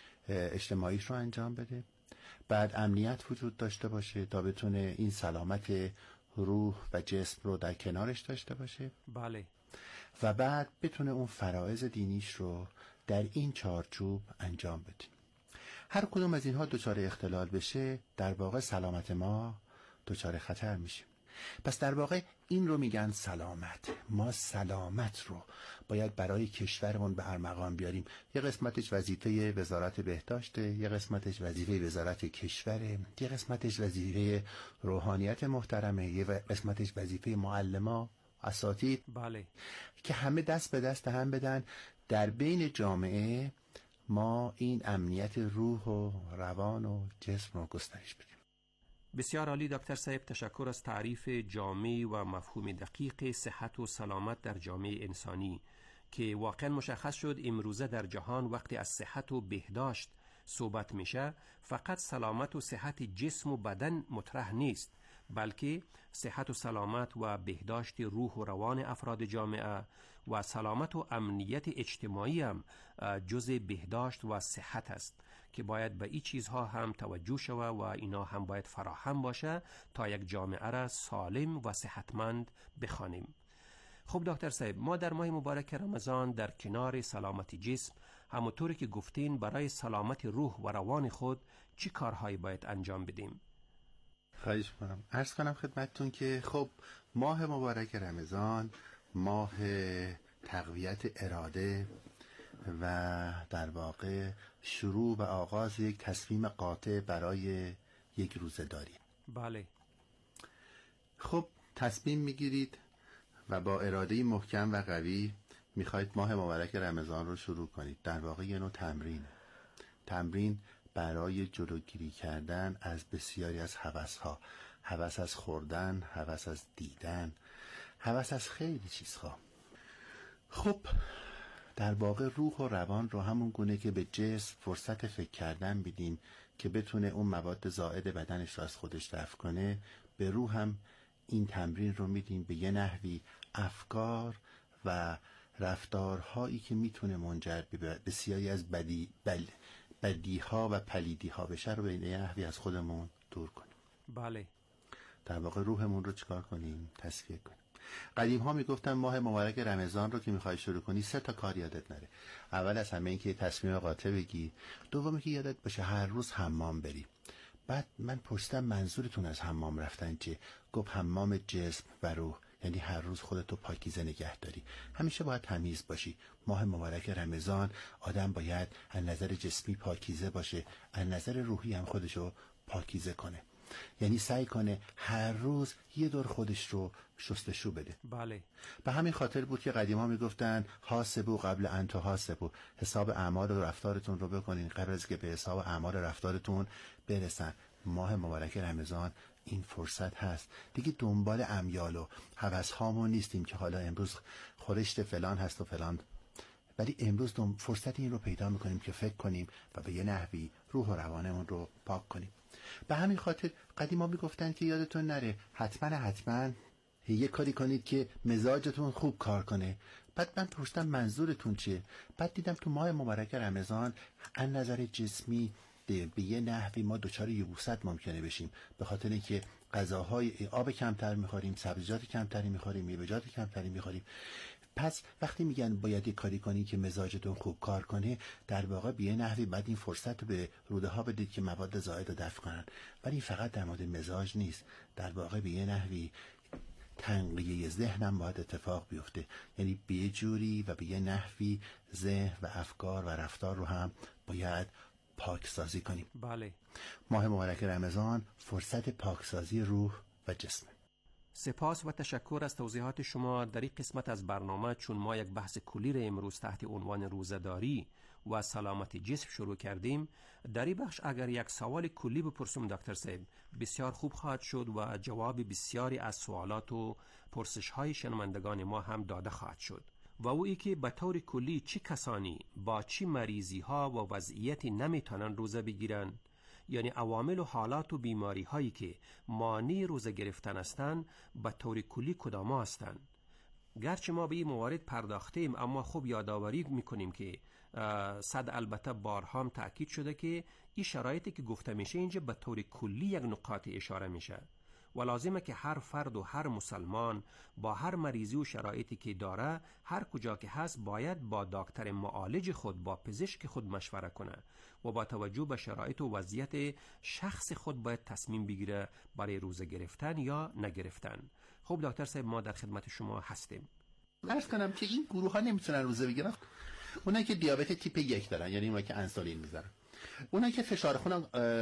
اجتماعیش رو انجام بده، بعد امنیت وجود داشته باشه تا بتونه این سلامت روح و جسم رو در کنارش داشته باشه. بله. و بعد بتونه اون فرائض دینیش رو در این چارچوب انجام بده. هر کدوم از اینها دچار اختلال بشه در واقع سلامت ما دچار خطر میشه. پس در واقع این رو میگن سلامت. ما سلامت رو باید برای کشورمون به ارمغان بیاریم. یه قسمتش وظیفه وزارت بهداشته، یه قسمتش وظیفه وزارت کشوره، یه قسمتش وظیفه روحانیت محترمه، یه قسمتش وظیفه معلما، اساتید. بله. که همه دست به دست هم بدن در بین جامعه ما این امنیت روح و روان و جسم رو گسترش بدیم. بسیار عالی دکتر صاحب، تشکر از تعریف جامع و مفهوم دقیق صحت و سلامت در جامعه انسانی که واقعا مشخص شد امروزه در جهان وقتی از صحت و بهداشت صحبت میشه فقط سلامت و صحت جسم و بدن مطرح نیست، بلکه صحت و سلامت و بهداشت روح و روان افراد جامعه و سلامت و امنیت اجتماعی هم جزء بهداشت و صحت است که باید به این چیزها هم توجه شود و اینا هم باید فراهم باشه تا یک جامعه را سالم و صحتمند بخوانیم. خب دکتر صاحب، ما در ماه مبارک رمضان در کنار سلامت جسم همونطوری که گفتین برای سلامت روح و روان خود چی کارهایی باید انجام بدیم؟ خواهش می‌کنم. عرض کنم خدمتتون که خب ماه مبارک رمضان ماه تقویت اراده و در واقع شروع و آغاز یک تصمیم قاطع برای یک روزه‌داری. بله. خب تصمیم میگیرید و با اراده محکم و قوی میخواید ماه مبارک رمضان رو شروع کنید. در واقع یه نوع تمرین برای جلوگیری کردن از بسیاری از هوس‌ها، هوس از خوردن، هوس از دیدن، هوس از خیلی چیزها. خب در واقع روح و روان رو همون گونه که به جسم فرصت فکر کردن بدیم که بتونه اون مواد زائد بدنش رو از خودش دفع کنه، به روح هم این تمرین رو میدیم به یه نحوی افکار و رفتارهایی که میتونه منجر به بسیاری از بدیها و پلیدیها بشه رو به یه نحوی از خودمون دور کنیم. بله. در واقع روحمون رو چیکار کنیم؟ تصفیه کنیم. قدیم ها میگفتن ماه مبارک رمضان رو که میخوای شروع کنی 3 تا کار یادت نره. اول از همه این که تصمیم قاطع بگی، دومی که یادت باشه هر روز حمام بری. بعد من پرسیدم منظورتون از حمام رفتن چیه؟ گفت حمام جسم و روح، یعنی هر روز خودتو پاکیزه نگه داری. همیشه باید تمیز باشی. ماه مبارک رمضان آدم باید از نظر جسمی پاکیزه باشه، از نظر روحی هم خودشو پاکیزه کنه. یعنی سعی کنه هر روز یه دور خودش رو شستشو بده. بله. به همین خاطر بود که قدیما میگفتن حاسبو قبل ان تحاسبو، حساب اعمال و رفتارتون رو بکنین قبل از که به حساب اعمال و رفتارتون برسن. ماه مبارک رمضان این فرصت هست دیگه. دنبال امیال و هوس هامون نیستیم که حالا امروز خورشت فلان هست و فلان، ولی امروز فرصت این رو پیدا میکنیم که فکر کنیم و به یه نحوی روح و روانمون رو پاک کنیم. به همین خاطر قدیما میگفتن که یادتون نره حتما یه کاری کنید که مزاجتون خوب کار کنه. بعد من پرسیدم منظورتون چیه؟ بعد دیدم تو ماه مبارک رمضان از نظر جسمی به یه نحوی ما دچار یبوست ممکنه بشیم، به خاطر اینکه غذاهای آب کمتر میخوریم، سبزیجات کمتری میخوریم، میوه‌جات کمتری میخوریم. پس وقتی میگن باید یه کاری کنی که مزاجتون خوب کار کنه، در واقع به یه نحوی بعد این فرصت رو به روده ها بدید که مواد زائد رو دفع کنن. ولی این فقط در مورد مزاج نیست، در واقع به یه نحوی تنقیه ذهنم باید اتفاق بیفته، یعنی به یه جوری و به یه نحوی ذهن و افکار و رفتار رو هم باید پاکسازی کنیم. بله. ماه مبارک رمضان فرصت پاکسازی روح و جسم. سپاس و تشکر از توضیحات شما در این قسمت از برنامه. چون ما یک بحث کلی را امروز تحت عنوان روزه‌داری و سلامت جسم شروع کردیم، در این بخش اگر یک سوال کلی بپرسم دکتر صاحب بسیار خوب خواهد شد و جواب بسیاری از سوالات و پرسش های شنوندگان ما هم داده خواهد شد، و او ای که به طور کلی چه کسانی با چه مریضی ها و وضعیتی نمیتونن روزه بگیرن، یعنی عوامل و حالات و بیماری هایی که مانع روزه گرفتن هستند به طور کلی کدام هستند. گرچه ما به این موارد پرداختیم اما خوب یادآوری میکنیم که صد البته بارها هم تأکید شده که این شرایطی که گفته میشه اینجا به طور کلی یک نقاط اشاره میشه و لازمه که هر فرد و هر مسلمان با هر مریضی و شرایطی که داره هر کجا که هست باید با دکتر معالج خود، با پزشک خود مشوره کنه و با توجه به شرایط و وضعیت شخص خود باید تصمیم بگیره برای روزه گرفتن یا نگرفتن. خب دکتر صاحب ما در خدمت شما هستیم. عرض کنم که این گروه ها نمیتونن روزه بگیرن. اونایی که دیابت تیپ 1 دارن، یعنی اونایی که انسولین میذارن، اونایی که فشار خون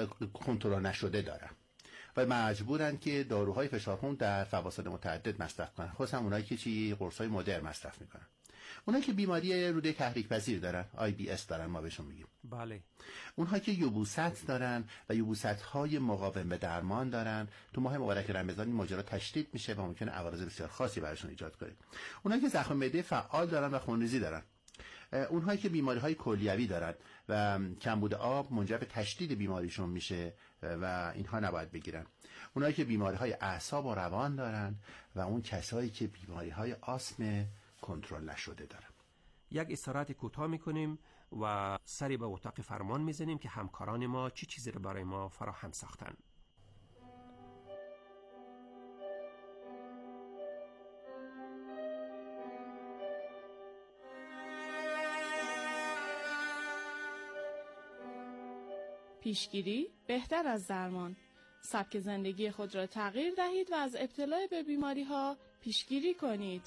کنترل نشده دارن و مجبورن که داروهای فشار خون در فواصل متعدد مصرف کنن، خصوصا اونایی که قرصای مدر مصرف میکنن، اونایی که بیماری روده تحریک پذیر دارن، IBS دارن ما بهشون میگیم. بله. اونهایی که یبوست دارن و یبوست‌های مقاوم به درمان دارن، تو ماه مبارک رمضان این ماجرا تشدید میشه و ممکنه عوارض بسیار خاصی براشون ایجاد کنه. اونهایی که زخم معده فعال دارن و خونریزی دارن، اونهایی که بیماری‌های کلیوی دارن و کمبود آب منجر به تشدید بیماریشون میشه و اینها نباید بگیرن. اونهایی که بیماری‌های اعصاب و روان دارن و اون کسایی که بیماری‌های آسم کنترل نشده دارن. یک استراحت کوتاه میکنیم و سری به اتاق فرمان میزنیم که همکاران ما چی چیزی رو برای ما فراهم ساختن. پیشگیری بهتر از درمان. سبک زندگی خود را تغییر دهید و از ابتلا به بیماری ها پیشگیری کنید.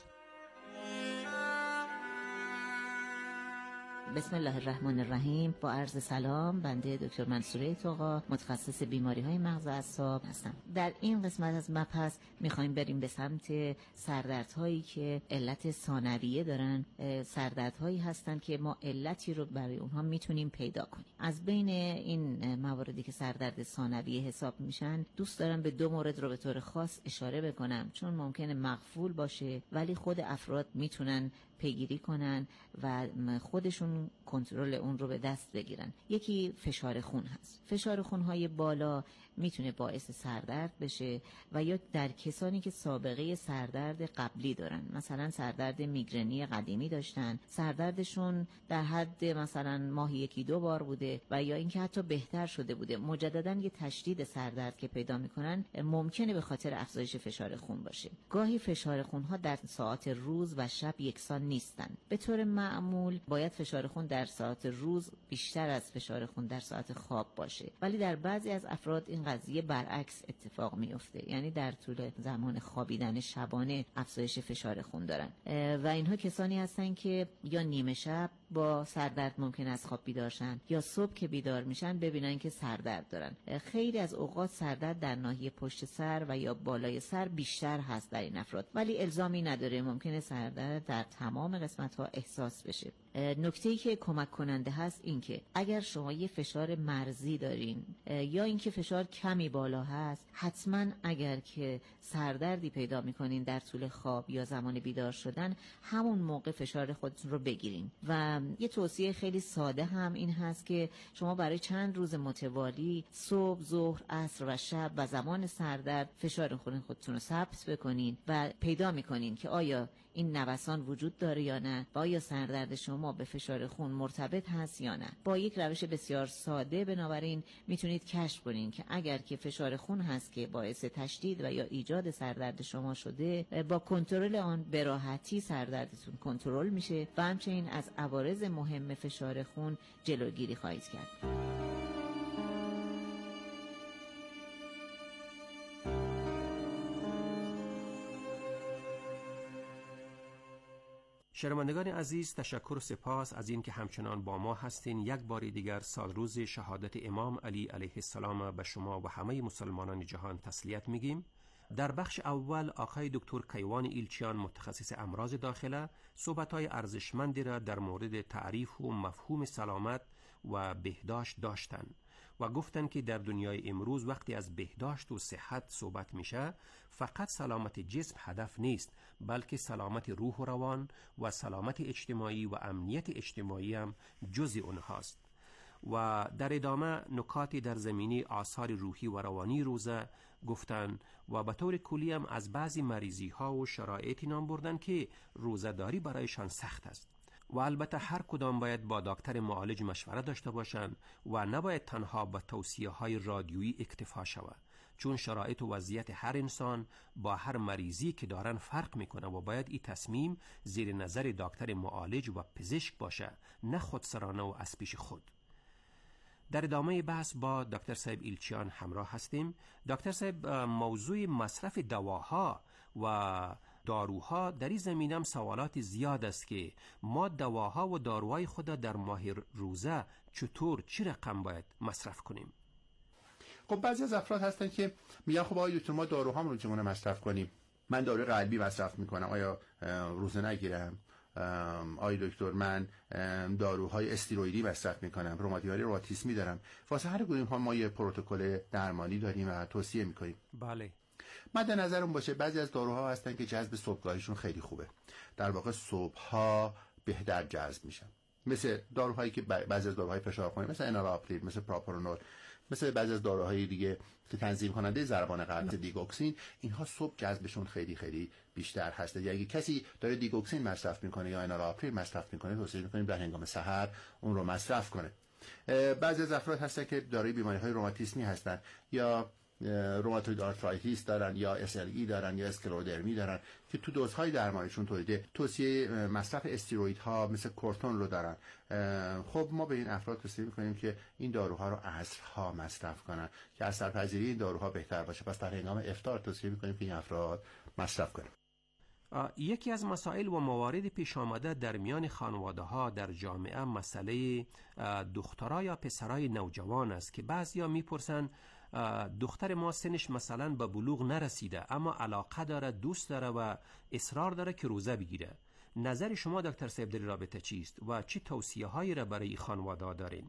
بسم الله الرحمن الرحیم. با عرض سلام، بنده دکتر منصوره طغا، متخصص بیماری‌های مغز و اعصاب هستم. در این قسمت از مبحث می‌خوایم بریم به سمت سردردهایی که علت ثانویه دارن. سردردهایی هستن که ما علتی رو برای اونها میتونیم پیدا کنیم. از بین این مواردی که سردرد ثانویه حساب میشن، دوست دارم به 2 مورد رو به طور خاص اشاره بکنم، چون ممکنه مغفول باشه ولی خود افراد میتونن پیگیری کنن و خودشون کنترل اون رو به دست بگیرن. یکی فشار خون هست. فشار خونهای بالا میتونه باعث سردرد بشه و یا در کسانی که سابقه سردرد قبلی دارن، مثلا سردرد میگرنی قدیمی داشتن، سردردشون در حد مثلا ماهی 1-2 بار بوده و یا اینکه حتی بهتر شده بوده، مجددا یه تشدید سردرد که پیدا میکنن ممکنه به خاطر افزایش فشار خون باشه. گاهی فشار خونها در ساعات روز و شب یکسان نیستن. به طور معمول باید فشار خون در ساعات روز بیشتر از فشار خون در ساعت خواب باشه، ولی در بعضی از افراد این قضیه برعکس اتفاق میفته، یعنی در طول زمان خوابیدن شبانه افزایش فشار خون دارن و اینها کسانی هستن که یا نیمه شب با سردرد ممکن است خواب بیدار شن یا صبح که بیدار میشن ببینن که سردرد دارن. خیلی از اوقات سردرد در ناحیه پشت سر و یا بالای سر بیشتر هست در این افراد، ولی الزامی نداره، ممکنه سردرد در تمام قسمت‌ها احساس بشه. نکته‌ای که کمک کننده هست این که اگر شما یه فشار مرزی دارین یا اینکه فشار کمی بالا هست، حتما اگر که سردردی پیدا می‌کنین در طول خواب یا زمان بیدار شدن، همون موقع فشار خودتون رو بگیرین. و یه توصیه خیلی ساده هم این هست که شما برای چند روز متوالی صبح، ظهر، عصر و شب و زمان سردرد فشار خودتون رو ثبت بکنین و پیدا می‌کنین که آیا این نوسان وجود داره یا نه، و آیا سردرد شما به فشار خون مرتبط هست یا نه. با یک روش بسیار ساده بنابراین میتونید کشف کنین که اگر که فشار خون هست که باعث تشدید و یا ایجاد سردرد شما شده، با کنترل آن به راحتی سردردتون کنترل میشه و همچنین از عوارض مهم فشار خون جلوگیری خواهید کرد. شنوندگان عزیز، تشکر و سپاس از این که همچنان با ما هستین. یک بار دیگر سال روز شهادت امام علی علیه السلام به شما و همه مسلمانان جهان تسلیت میگیم. در بخش اول آقای دکتر کیوان ایلچیان متخصص امراض داخله صحبت‌های ارزشمندی را در مورد تعریف و مفهوم سلامت و بهداشت داشتند و گفتند که در دنیای امروز وقتی از بهداشت و صحت صحبت میشه، فقط سلامت جسم هدف نیست، بلکه سلامت روح و روان و سلامت اجتماعی و امنیت اجتماعی هم جزء اونهاست. و در ادامه نکاتی در زمینه آثار روحی و روانی روزه گفتن و به طور کلی هم از بعضی مریضی ها و شرایطی نام بردن که روزه داری برایشان سخت است و البته هر کدام باید با دکتر معالج مشوره داشته باشند و نباید تنها به توصیه های رادیویی اکتفا شود، چون شرایط و وضعیت هر انسان با هر مریضی که دارن فرق میکنه و باید این تصمیم زیر نظر دکتر معالج و پزشک باشه، نه خودسرانه و از پیش خود. در ادامه بحث با دکتر صاحب ایلچیان همراه هستیم. دکتر صاحب، موضوع مصرف دواها و داروها در این زمینه هم سوالات زیاد است که ما دواها و داروهای خود در ماه روزه چطور چی رقم باید مصرف کنیم؟ خب بعضی از افراد هستن که میگن خب آقای دکتر ما داروهام رو چگونه مصرف کنیم؟ من داروی قلبی مصرف میکنم، آیا روزه نگیرم؟ آقای دکتر من داروهای استیروئیدی مصرف میکنم، روماتیسمی دارم. واسه هر کدوم ها ما یه پروتکل درمانی داریم و توصیه میکنیم. بله. مد نظرم باشه بعضی از داروها هستن که جذب صبحگاهیشون خیلی خوبه، در واقع صبحها بهتر جذب میشن، مثل داروهایی که بعضی از داروهای فشار خونی مثل انالاپرید، مثل پراپرونول، مثل بعضی از داروهای دیگه که تنظیم کننده ضربان قلب، دیگوکسین، اینها صبح جذبشون خیلی خیلی بیشتر هست. اگه کسی داره دیگوکسین مصرف میکنه یا انالاپرید مصرف میکنه، توصیه میکنیم در هنگام سحر اون رو مصرف کنه. بعضی از افراد هستن که دارای بیماری‌های روماتیسمی هستن یا روماتوید آرترایتیس دارن یا SLE دارن یا اسکلرودرمی دارن که تو دوزهای درمانیشون توصیه مصرف استیروئیدها مثل کورتون رو دارن. خب ما به این افراد توصیه میکنیم که این داروها رو عصرها مصرف کنن که اثرپذیری این داروها بهتر باشه. پس در هنگام افطار توصیه میکنیم که این افراد مصرف کنن. یکی از مسائل و موارد پیش آمده در میان خانواده ها در جامعه مسئله دخترای یا پسرای نوجوان است که بعضیا میپرسن دختر ما سنش مثلا به بلوغ نرسیده اما علاقه داره، دوست داره و اصرار داره که روزه بگیره. نظر شما دکتر صاحب در رابطه چیست و چه توصیه هایی را برای خانواده دارین؟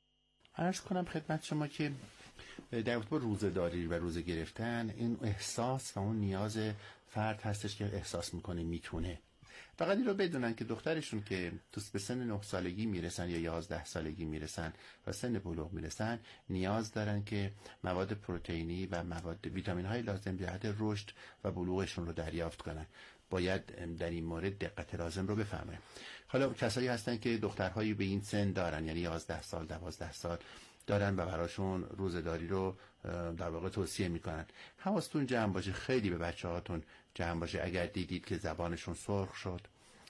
عرض کنم خدمت شما که در رابطه با روزه داری و روزه گرفتن، این احساس و اون نیاز فرد هستش که احساس میکنه میتونه. فقط این رو بدونن که دخترشون که تو به سن 9 سالگی میرسن یا 11 سالگی میرسن و سن بلوغ میرسن، نیاز دارن که مواد پروتئینی و مواد ویتامین های لازم جهت رشد و بلوغشون رو دریافت کنن. باید در این مورد دقت لازم رو بفهمن. حالا کسایی هستن که دخترهایی به این سن دارن، یعنی 11 سال 12 سال دارن و براشون روزه‌داری رو در واقع توصیه میکنن. حواستون جمع باشه، خیلی به بچه‌هاتون جمع باشه. اگر دیدید که زبانشون سرخ شد،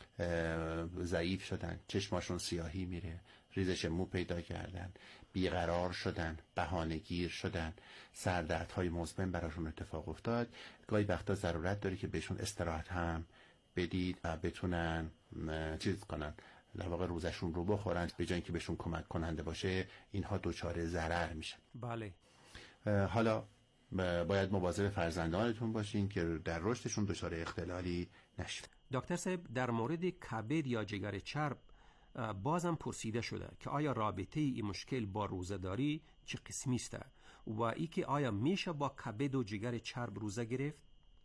ضعیف شدن، چشماشون سیاهی میره، ریزش مو پیدا کردن، بیقرار شدن، بهانه‌گیر شدن، سردردهای مزمن براشون اتفاق افتاد، گاهی وقتا ضرورت داره که بهشون استراحت هم بدید و بتونن چیز کنن، در واقع روزشون رو بخورن به جای اینکه بهشون کمک کننده باشه، اینها دچار ضرر میشن. بله. حالا باید مواظب فرزندانتون باشین که در رشدشون دچار اختلالی نشه. دکتر صاحب، در مورد کبد یا جگر چرب بازم پرسیده شده که آیا رابطه این مشکل با روزه‌داری چه قسمی است و ای که آیا میشه با کبد و جگر چرب روزه گرفت؟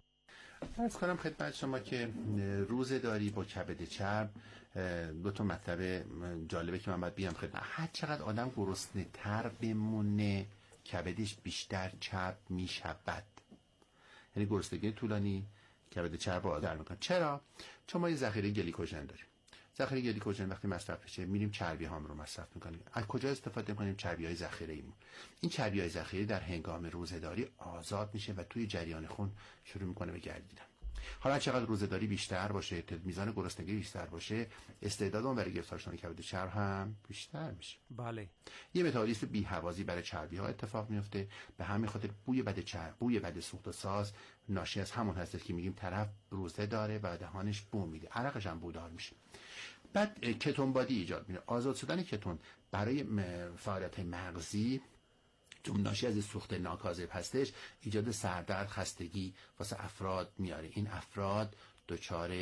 عرض کنم خدمت شما که روزه‌داری با کبد چرب دو تا مطلب جالبه که من باید بیام خدمت. هر چقدر آدم گرسنه تر بمونه کبدش بیشتر چرب میشود. یعنی گرسنگی طولانی کبد چرب رو آزار میکنه. چرا؟ چون ما یه ذخیره گلیکوژن داریم. ذخیره گلیکوژن وقتی مصرف بشه میریم چربی هام رو مصرف میکنیم. از کجا استفاده میکنیم؟ چربی های ذخیره ایم. این چربی های ذخیره در هنگام روزه‌داری آزاد میشه و توی جریان خون شروع میکنه به گردیدن. حالا چقدر روزه‌داری بیشتر باشه، میزان گرسنگی بیشتر باشه، استعداد اون برای گرفتار شدن کبد چرب هم بیشتر میشه. بله. یه متابولیسم بی‌هوازی برای چربی ها اتفاق میفته. به همین خاطر بوی بد چرب، بوی بد سوخت و ساز ناشی از همون هست که میگیم طرف روزه داره و دهانش بو میده، عرقش هم بودار میشه. بعد کتون بادی ایجاد میشه. آزاد شدن کتون برای فعالیت مغزی چون ناشی از سوخت ناکاذب هستش، ایجاد سردرد، خستگی واسه افراد میاره. این افراد دچار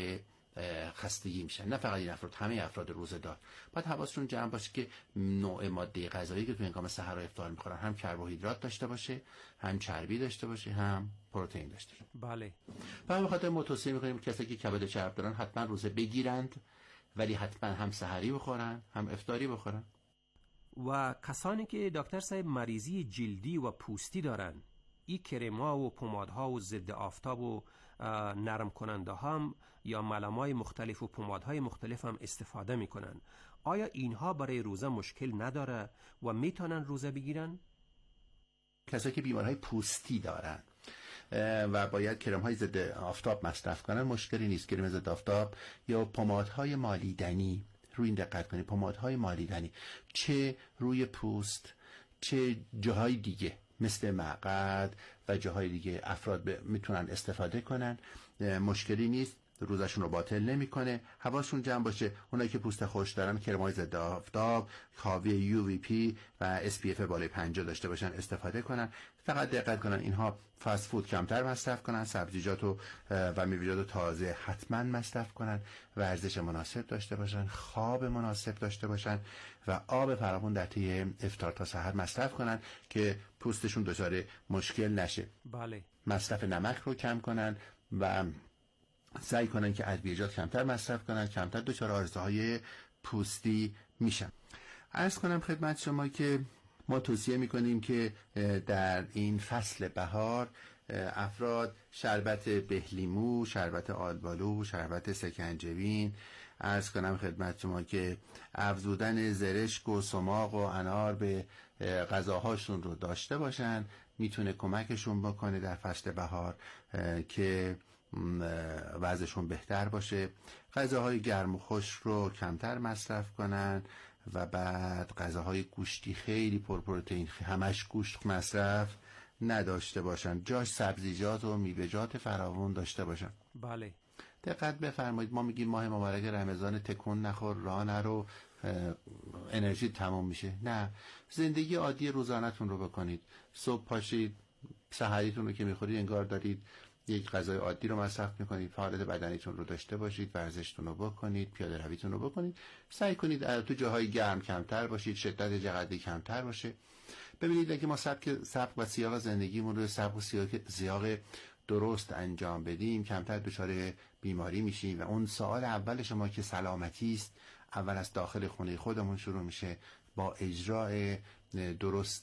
خستگی میشن. نه فقط این افراد، همه افراد روزه‌دار. باید حواسشون جمع باشه که نوع ماده غذایی که تو هنگام سحر و افطار میخورن هم کربوهیدرات داشته باشه، هم چربی داشته باشه، هم پروتئین داشته باشه. بله. به خاطر ما توصیه میکنیم کسایی که کبد چرب دارن حتما روزه بگیرند، ولی حتما هم سحری بخورن هم افطاری بخورن. و کسانی که دکتر صاحب مریضی جلدی و پوستی دارن، این کرم‌ها و پمادها و ضد آفتاب و نرم کننده هم یا ملم‌های مختلف و پمادهای مختلف هم استفاده میکنن. آیا اینها برای روزه مشکل نداره و میتونن روزه بگیرن؟ کسایی که بیماری‌های پوستی دارن و باید کرم‌های ضد آفتاب مصرف کنن مشکلی نیست. کرم ضد آفتاب یا پمادهای مالیدنی، روی این دقت کنید، پمادهای مالیدنی چه روی پوست چه جاهای دیگه مثل مقعد و جاهای دیگه افراد میتونن استفاده کنن، مشکلی نیست، روزشون رو باطل نمیکنه. حواسشون جمع باشه اونایی که پوست خوش دارن کرمای ضد آفتاب حاوی UVP و SPF بالای 50 داشته باشن استفاده کنن. فقط دقت کنن اینها فست فود کمتر مصرف کنن، سبزیجات و میوه‌جات تازه حتما مصرف کنن، ورزش مناسب داشته باشن، خواب مناسب داشته باشن و آب فراوان در طی افطار تا سحر مصرف کنن که پوستشون دچار مشکل نشه. بله. مصرف نمک رو کم کنن و سعی کنن که ادویه‌جات کمتر مصرف کنن، کمتر دچار آرزوهای پوستی میشن. عرض کنم خدمت شما که ما توصیه میکنیم که در این فصل بهار افراد شربت بهلیمو، شربت آلبالو، شربت سکنجبین، عرض کنم خدمت شما که افزودن زرشک و سماق و انار به غذاهاشون رو داشته باشن. میتونه کمکشون بکنه در فصل بهار که وضعشون بهتر باشه. غذاهای گرم و خشک رو کمتر مصرف کنن و بعد غذاهای گوشتی خیلی پرپروتئین، همش گوشت مصرف نداشته باشن، جاش سبزیجات و میوه‌جات فراوان داشته باشن. بله. دقت بفرمایید، ما میگیم ماه مبارک رمضان تکون نخور، راه نرو، انرژی تمام میشه. نه، زندگی عادی روزانه‌تون رو بکنید. صبح پاشید، سحریتون رو که میخورید انگار دارید یک غذای عادی رو مصرف میکنید، فعالیت بدنیتون رو داشته باشید، ورزشتون رو بکنید، پیاده رویتون رو بکنید، سعی کنید تو جاهای گرم کمتر باشید، شدت جغدی کمتر باشه. ببینید اگه ما سبک و سیاق زندگیمون رو سبک و سیاق درست انجام بدیم کمتر دچار بیماری میشیم و اون سوال اول شما که سلامتی است اول از داخل خونه خودمون شروع میشه با اجرای درست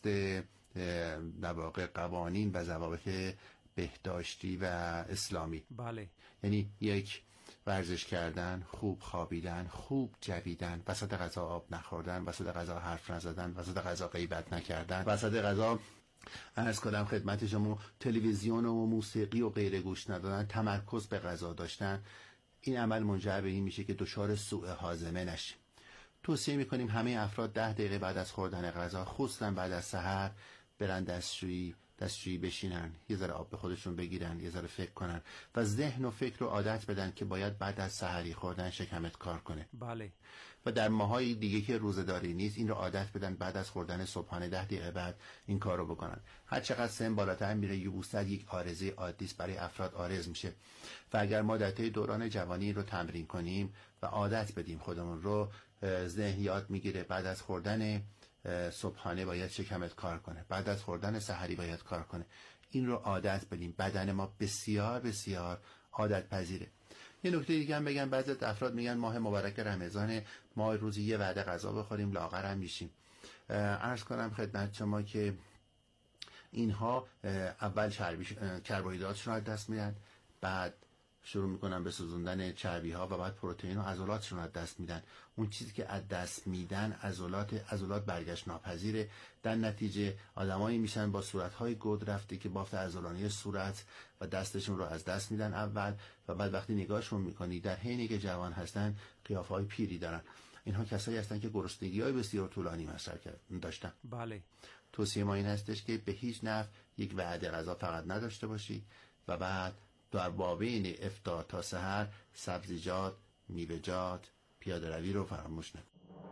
در واقع قوانین و ضوابط بهداشتی و اسلامی. بله. یعنی یک، ورزش کردن، خوب خوابیدن، خوب جویدن، وسط غذا آب نخوردن، وسط غذا حرف نزدن، وسط غذا غیبت نکردن، وسط غذا عرض کنم خدمت شما تلویزیون و موسیقی و غیره گوش ندادن، تمرکز به غذا داشتن. این عمل منجر به این میشه که دچار سوء هاضمه نشیم. توصیه میکنیم همه افراد 10 دقیقه بعد از خوردن غذا، خصوصا بعد از سحر، برن دستشویی دستشویی بشینن، یه ذره آب به خودشون بگیرن، یه ذره فکر کنن و ذهن و فکر رو عادت بدن که باید بعد از سحری خوردن شکمت کار کنه. بله. و در ماهای دیگه که روزه‌داری نیست این رو عادت بدن بعد از خوردن صبحانه 10 دقیقه بعد این کار رو بکنن. هر چقدر سن بالاتر میره یبوست یک عارضه عادی است، برای افراد عارض میشه و اگر ما در طی دوران جوانی رو تمرین کنیم و عادت بدیم خودمون رو، ذهن یاد میگیره بعد از خوردن صبحانه باید شکمت کار کنه، بعد از خوردن سحری باید کار کنه. این رو عادت بدیم، بدن ما بسیار بسیار عادت پذیره. یه نکته دیگه هم بگم، بعضی افراد میگن ماه مبارک رمضان ما روزی یه وعده غذا بخوریم لاغر هم میشیم. عرض کنم خدمت شما که اینها اول کربوهیدراتشون رو از دست میدن، بعد شروع میکنن به سوزوندن چربی ها و بعد پروتئین و عضلاتشون رو از دست میدن. اون چیزی که از دست میدن عضلات برگشت ناپذیره. در نتیجه آدمایی میشن با صورتهای گود رفته که بافت عضلانی صورت و دستشون رو از دست میدن اول و بعد وقتی نگاهشون میکنی در حینی که جوان هستن قیافه‌های پیری دارن. اینها کسایی هستن که گرسنگی‌های بسیار طولانی مصرف داشتن. بله. توصیه ما این هستش که به هیچ نحو یک وعده غذا فقط نداشته باشید و بعد در بابین افطار تا سحر سبزیجات، میوه‌جات، پیاده روی رو فراموش نکنید.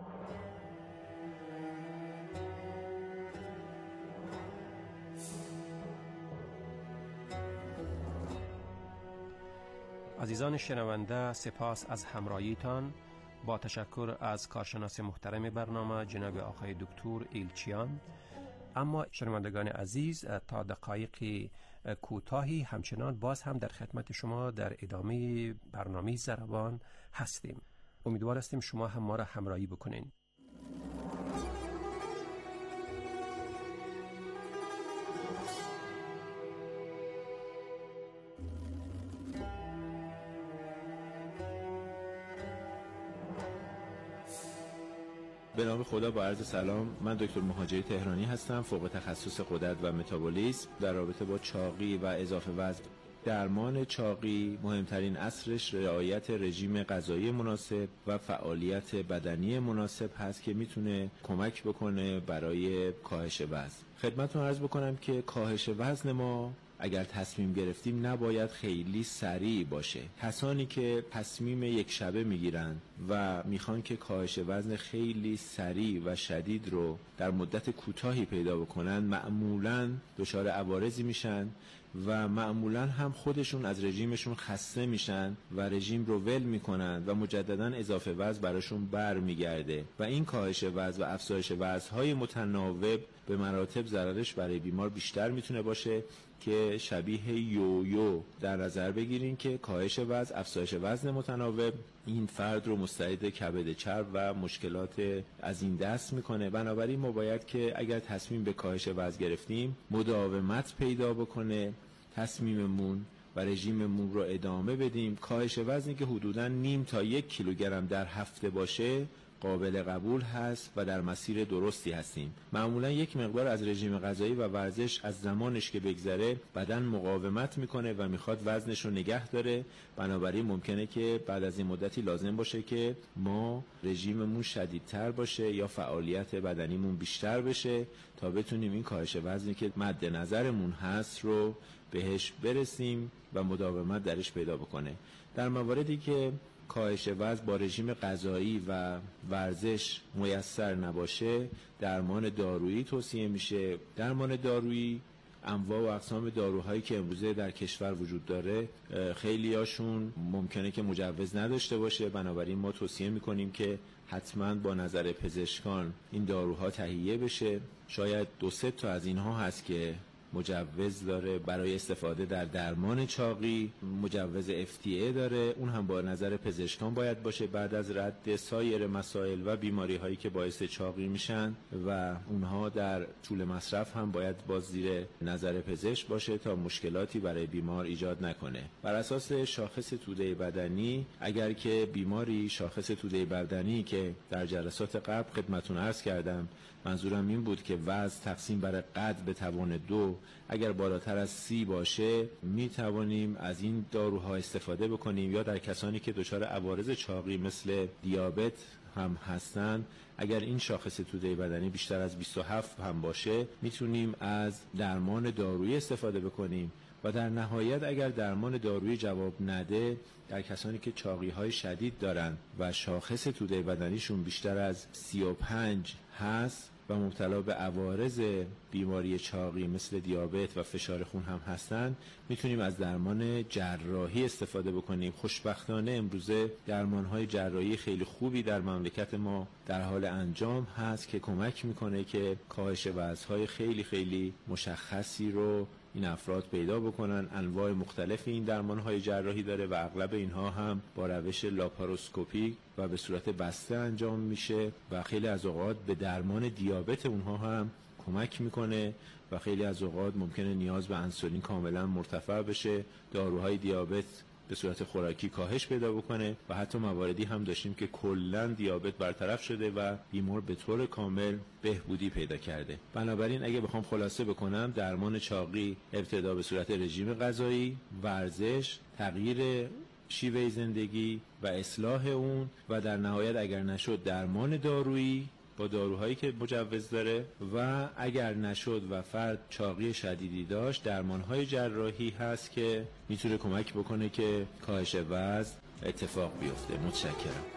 عزیزان شنونده، سپاس از همراهیتان. با تشکر از کارشناس محترم برنامه جناب آقای دکتر ایلچیان. اما شنوندگان عزیز، تا دقایق کوتاهی همچنان باز هم در خدمت شما در ادامه برنامه ضربان هستیم. امیدوار هستیم شما هم ما را همراهی بکنین. به نام خدا، با عرض سلام. من دکتر مهاجری تهرانی هستم، فوق تخصص غدد و متابولیسم. در رابطه با چاقی و اضافه وزن، درمان چاقی مهمترین اصلش رعایت رژیم غذایی مناسب و فعالیت بدنی مناسب هست که میتونه کمک بکنه برای کاهش وزن. خدمتتون عرض بکنم که کاهش وزن ما اگر تصمیم گرفتیم نباید خیلی سریع باشه. کسانی که تصمیم یک شبه میگیرن و میخوان که کاهش وزن خیلی سریع و شدید رو در مدت کوتاهی پیدا بکنن، معمولاً دچار عوارضی میشن و معمولاً هم خودشون از رژیمشون خسته میشن و رژیم رو ول میکنن و مجدداً اضافه وزن براشون برمیگرده و این کاهش وزن و افزایش وزن‌های متناوب به مراتب ضررش برای بیمار بیشتر میتونه باشه که شبیه یویو در نظر بگیرین که کاهش وزن، افزایش وزن متناوب این فرد رو مستعد کبد چرب و مشکلات از این دست میکنه. بنابراین ما باید که اگر تصمیم به کاهش وزن گرفتیم مداومت پیدا بکنه تصمیممون و رژیممون رو ادامه بدیم. کاهش وزنی که حدوداً نیم تا 1 کیلوگرم در هفته باشه قابل قبول هست و در مسیر درستی هستیم. معمولا یک مقدار از رژیم غذایی و ورزش از زمانش که بگذره بدن مقاومت میکنه و میخواد وزنش رو نگه داره. بنابراین ممکنه که بعد از این مدتی لازم باشه که ما رژیممون شدیدتر باشه یا فعالیت بدنیمون بیشتر بشه تا بتونیم این کاهش وزنی که مد نظرمون هست رو بهش برسیم و مداومت درش پیدا بکنه. در مواردی که کاهش وزن با رژیم غذایی و ورزش میسر نباشه، درمان دارویی توصیه میشه. درمان دارویی انواع و اقسام داروهایی که امروزه در کشور وجود داره خیلی هاشون ممکنه که مجوز نداشته باشه. بنابراین ما توصیه میکنیم که حتما با نظر پزشکان این داروها تهیه بشه. شاید 2-3 تا از اینها هست که مجوز داره برای استفاده در درمان چاقی، مجوز FDA داره، اون هم با نظر پزشکان باید باشه بعد از رد سایر مسائل و بیماری هایی که باعث چاقی میشن و اونها در طول مصرف هم باید باز زیر نظر پزشک باشه تا مشکلاتی برای بیمار ایجاد نکنه. بر اساس شاخص توده بدنی، اگر که بیماری شاخص توده بدنی که در جلسات قبل خدمتتون عرض کردم، منظورم این بود که وزن تقسیم بر قد به توان 2 اگر بالاتر از 30 باشه می توانیم از این داروها استفاده بکنیم، یا در کسانی که دچار عوارض چاقی مثل دیابت هم هستند اگر این شاخص توده بدنی بیشتر از 27 هم باشه میتونیم از درمان دارویی استفاده بکنیم. و در نهایت اگر درمان دارویی جواب نده، در کسانی که چاقی‌های شدید دارن و شاخص توده بدنیشون بیشتر از 35 هست و مبتلا به عوارض بیماری چاقی مثل دیابت و فشار خون هم هستن، میتونیم از درمان جراحی استفاده بکنیم. خوشبختانه امروزه درمان‌های جراحی خیلی خوبی در مملکت ما در حال انجام هست که کمک میکنه که کاهش وزن‌های خیلی خیلی مشخصی رو این افراد پیدا بکنن. انواع مختلف این درمان‌های جراحی داره و اغلب اینها هم با روش لاپاروسکوپی و به صورت بسته انجام میشه و خیلی از اوقات به درمان دیابت اونها هم کمک میکنه و خیلی از اوقات ممکنه نیاز به انسولین کاملا مرتفع بشه، داروهای دیابت به صورت خوراکی کاهش پیدا بکنه و حتی مواردی هم داشتیم که کلاً دیابت برطرف شده و بیمار به طور کامل بهبودی پیدا کرده. بنابراین اگه بخوام خلاصه بکنم، درمان چاقی ابتدا به صورت رژیم غذایی، ورزش، تغییر شیوه زندگی و اصلاح اون و در نهایت اگر نشد درمان دارویی با داروهایی که مجوز داره و اگر نشد و فرد چاقی شدیدی داشت، درمانهای جراحی هست که میتونه کمک بکنه که کاهش وزن اتفاق بیفته. متشکرم.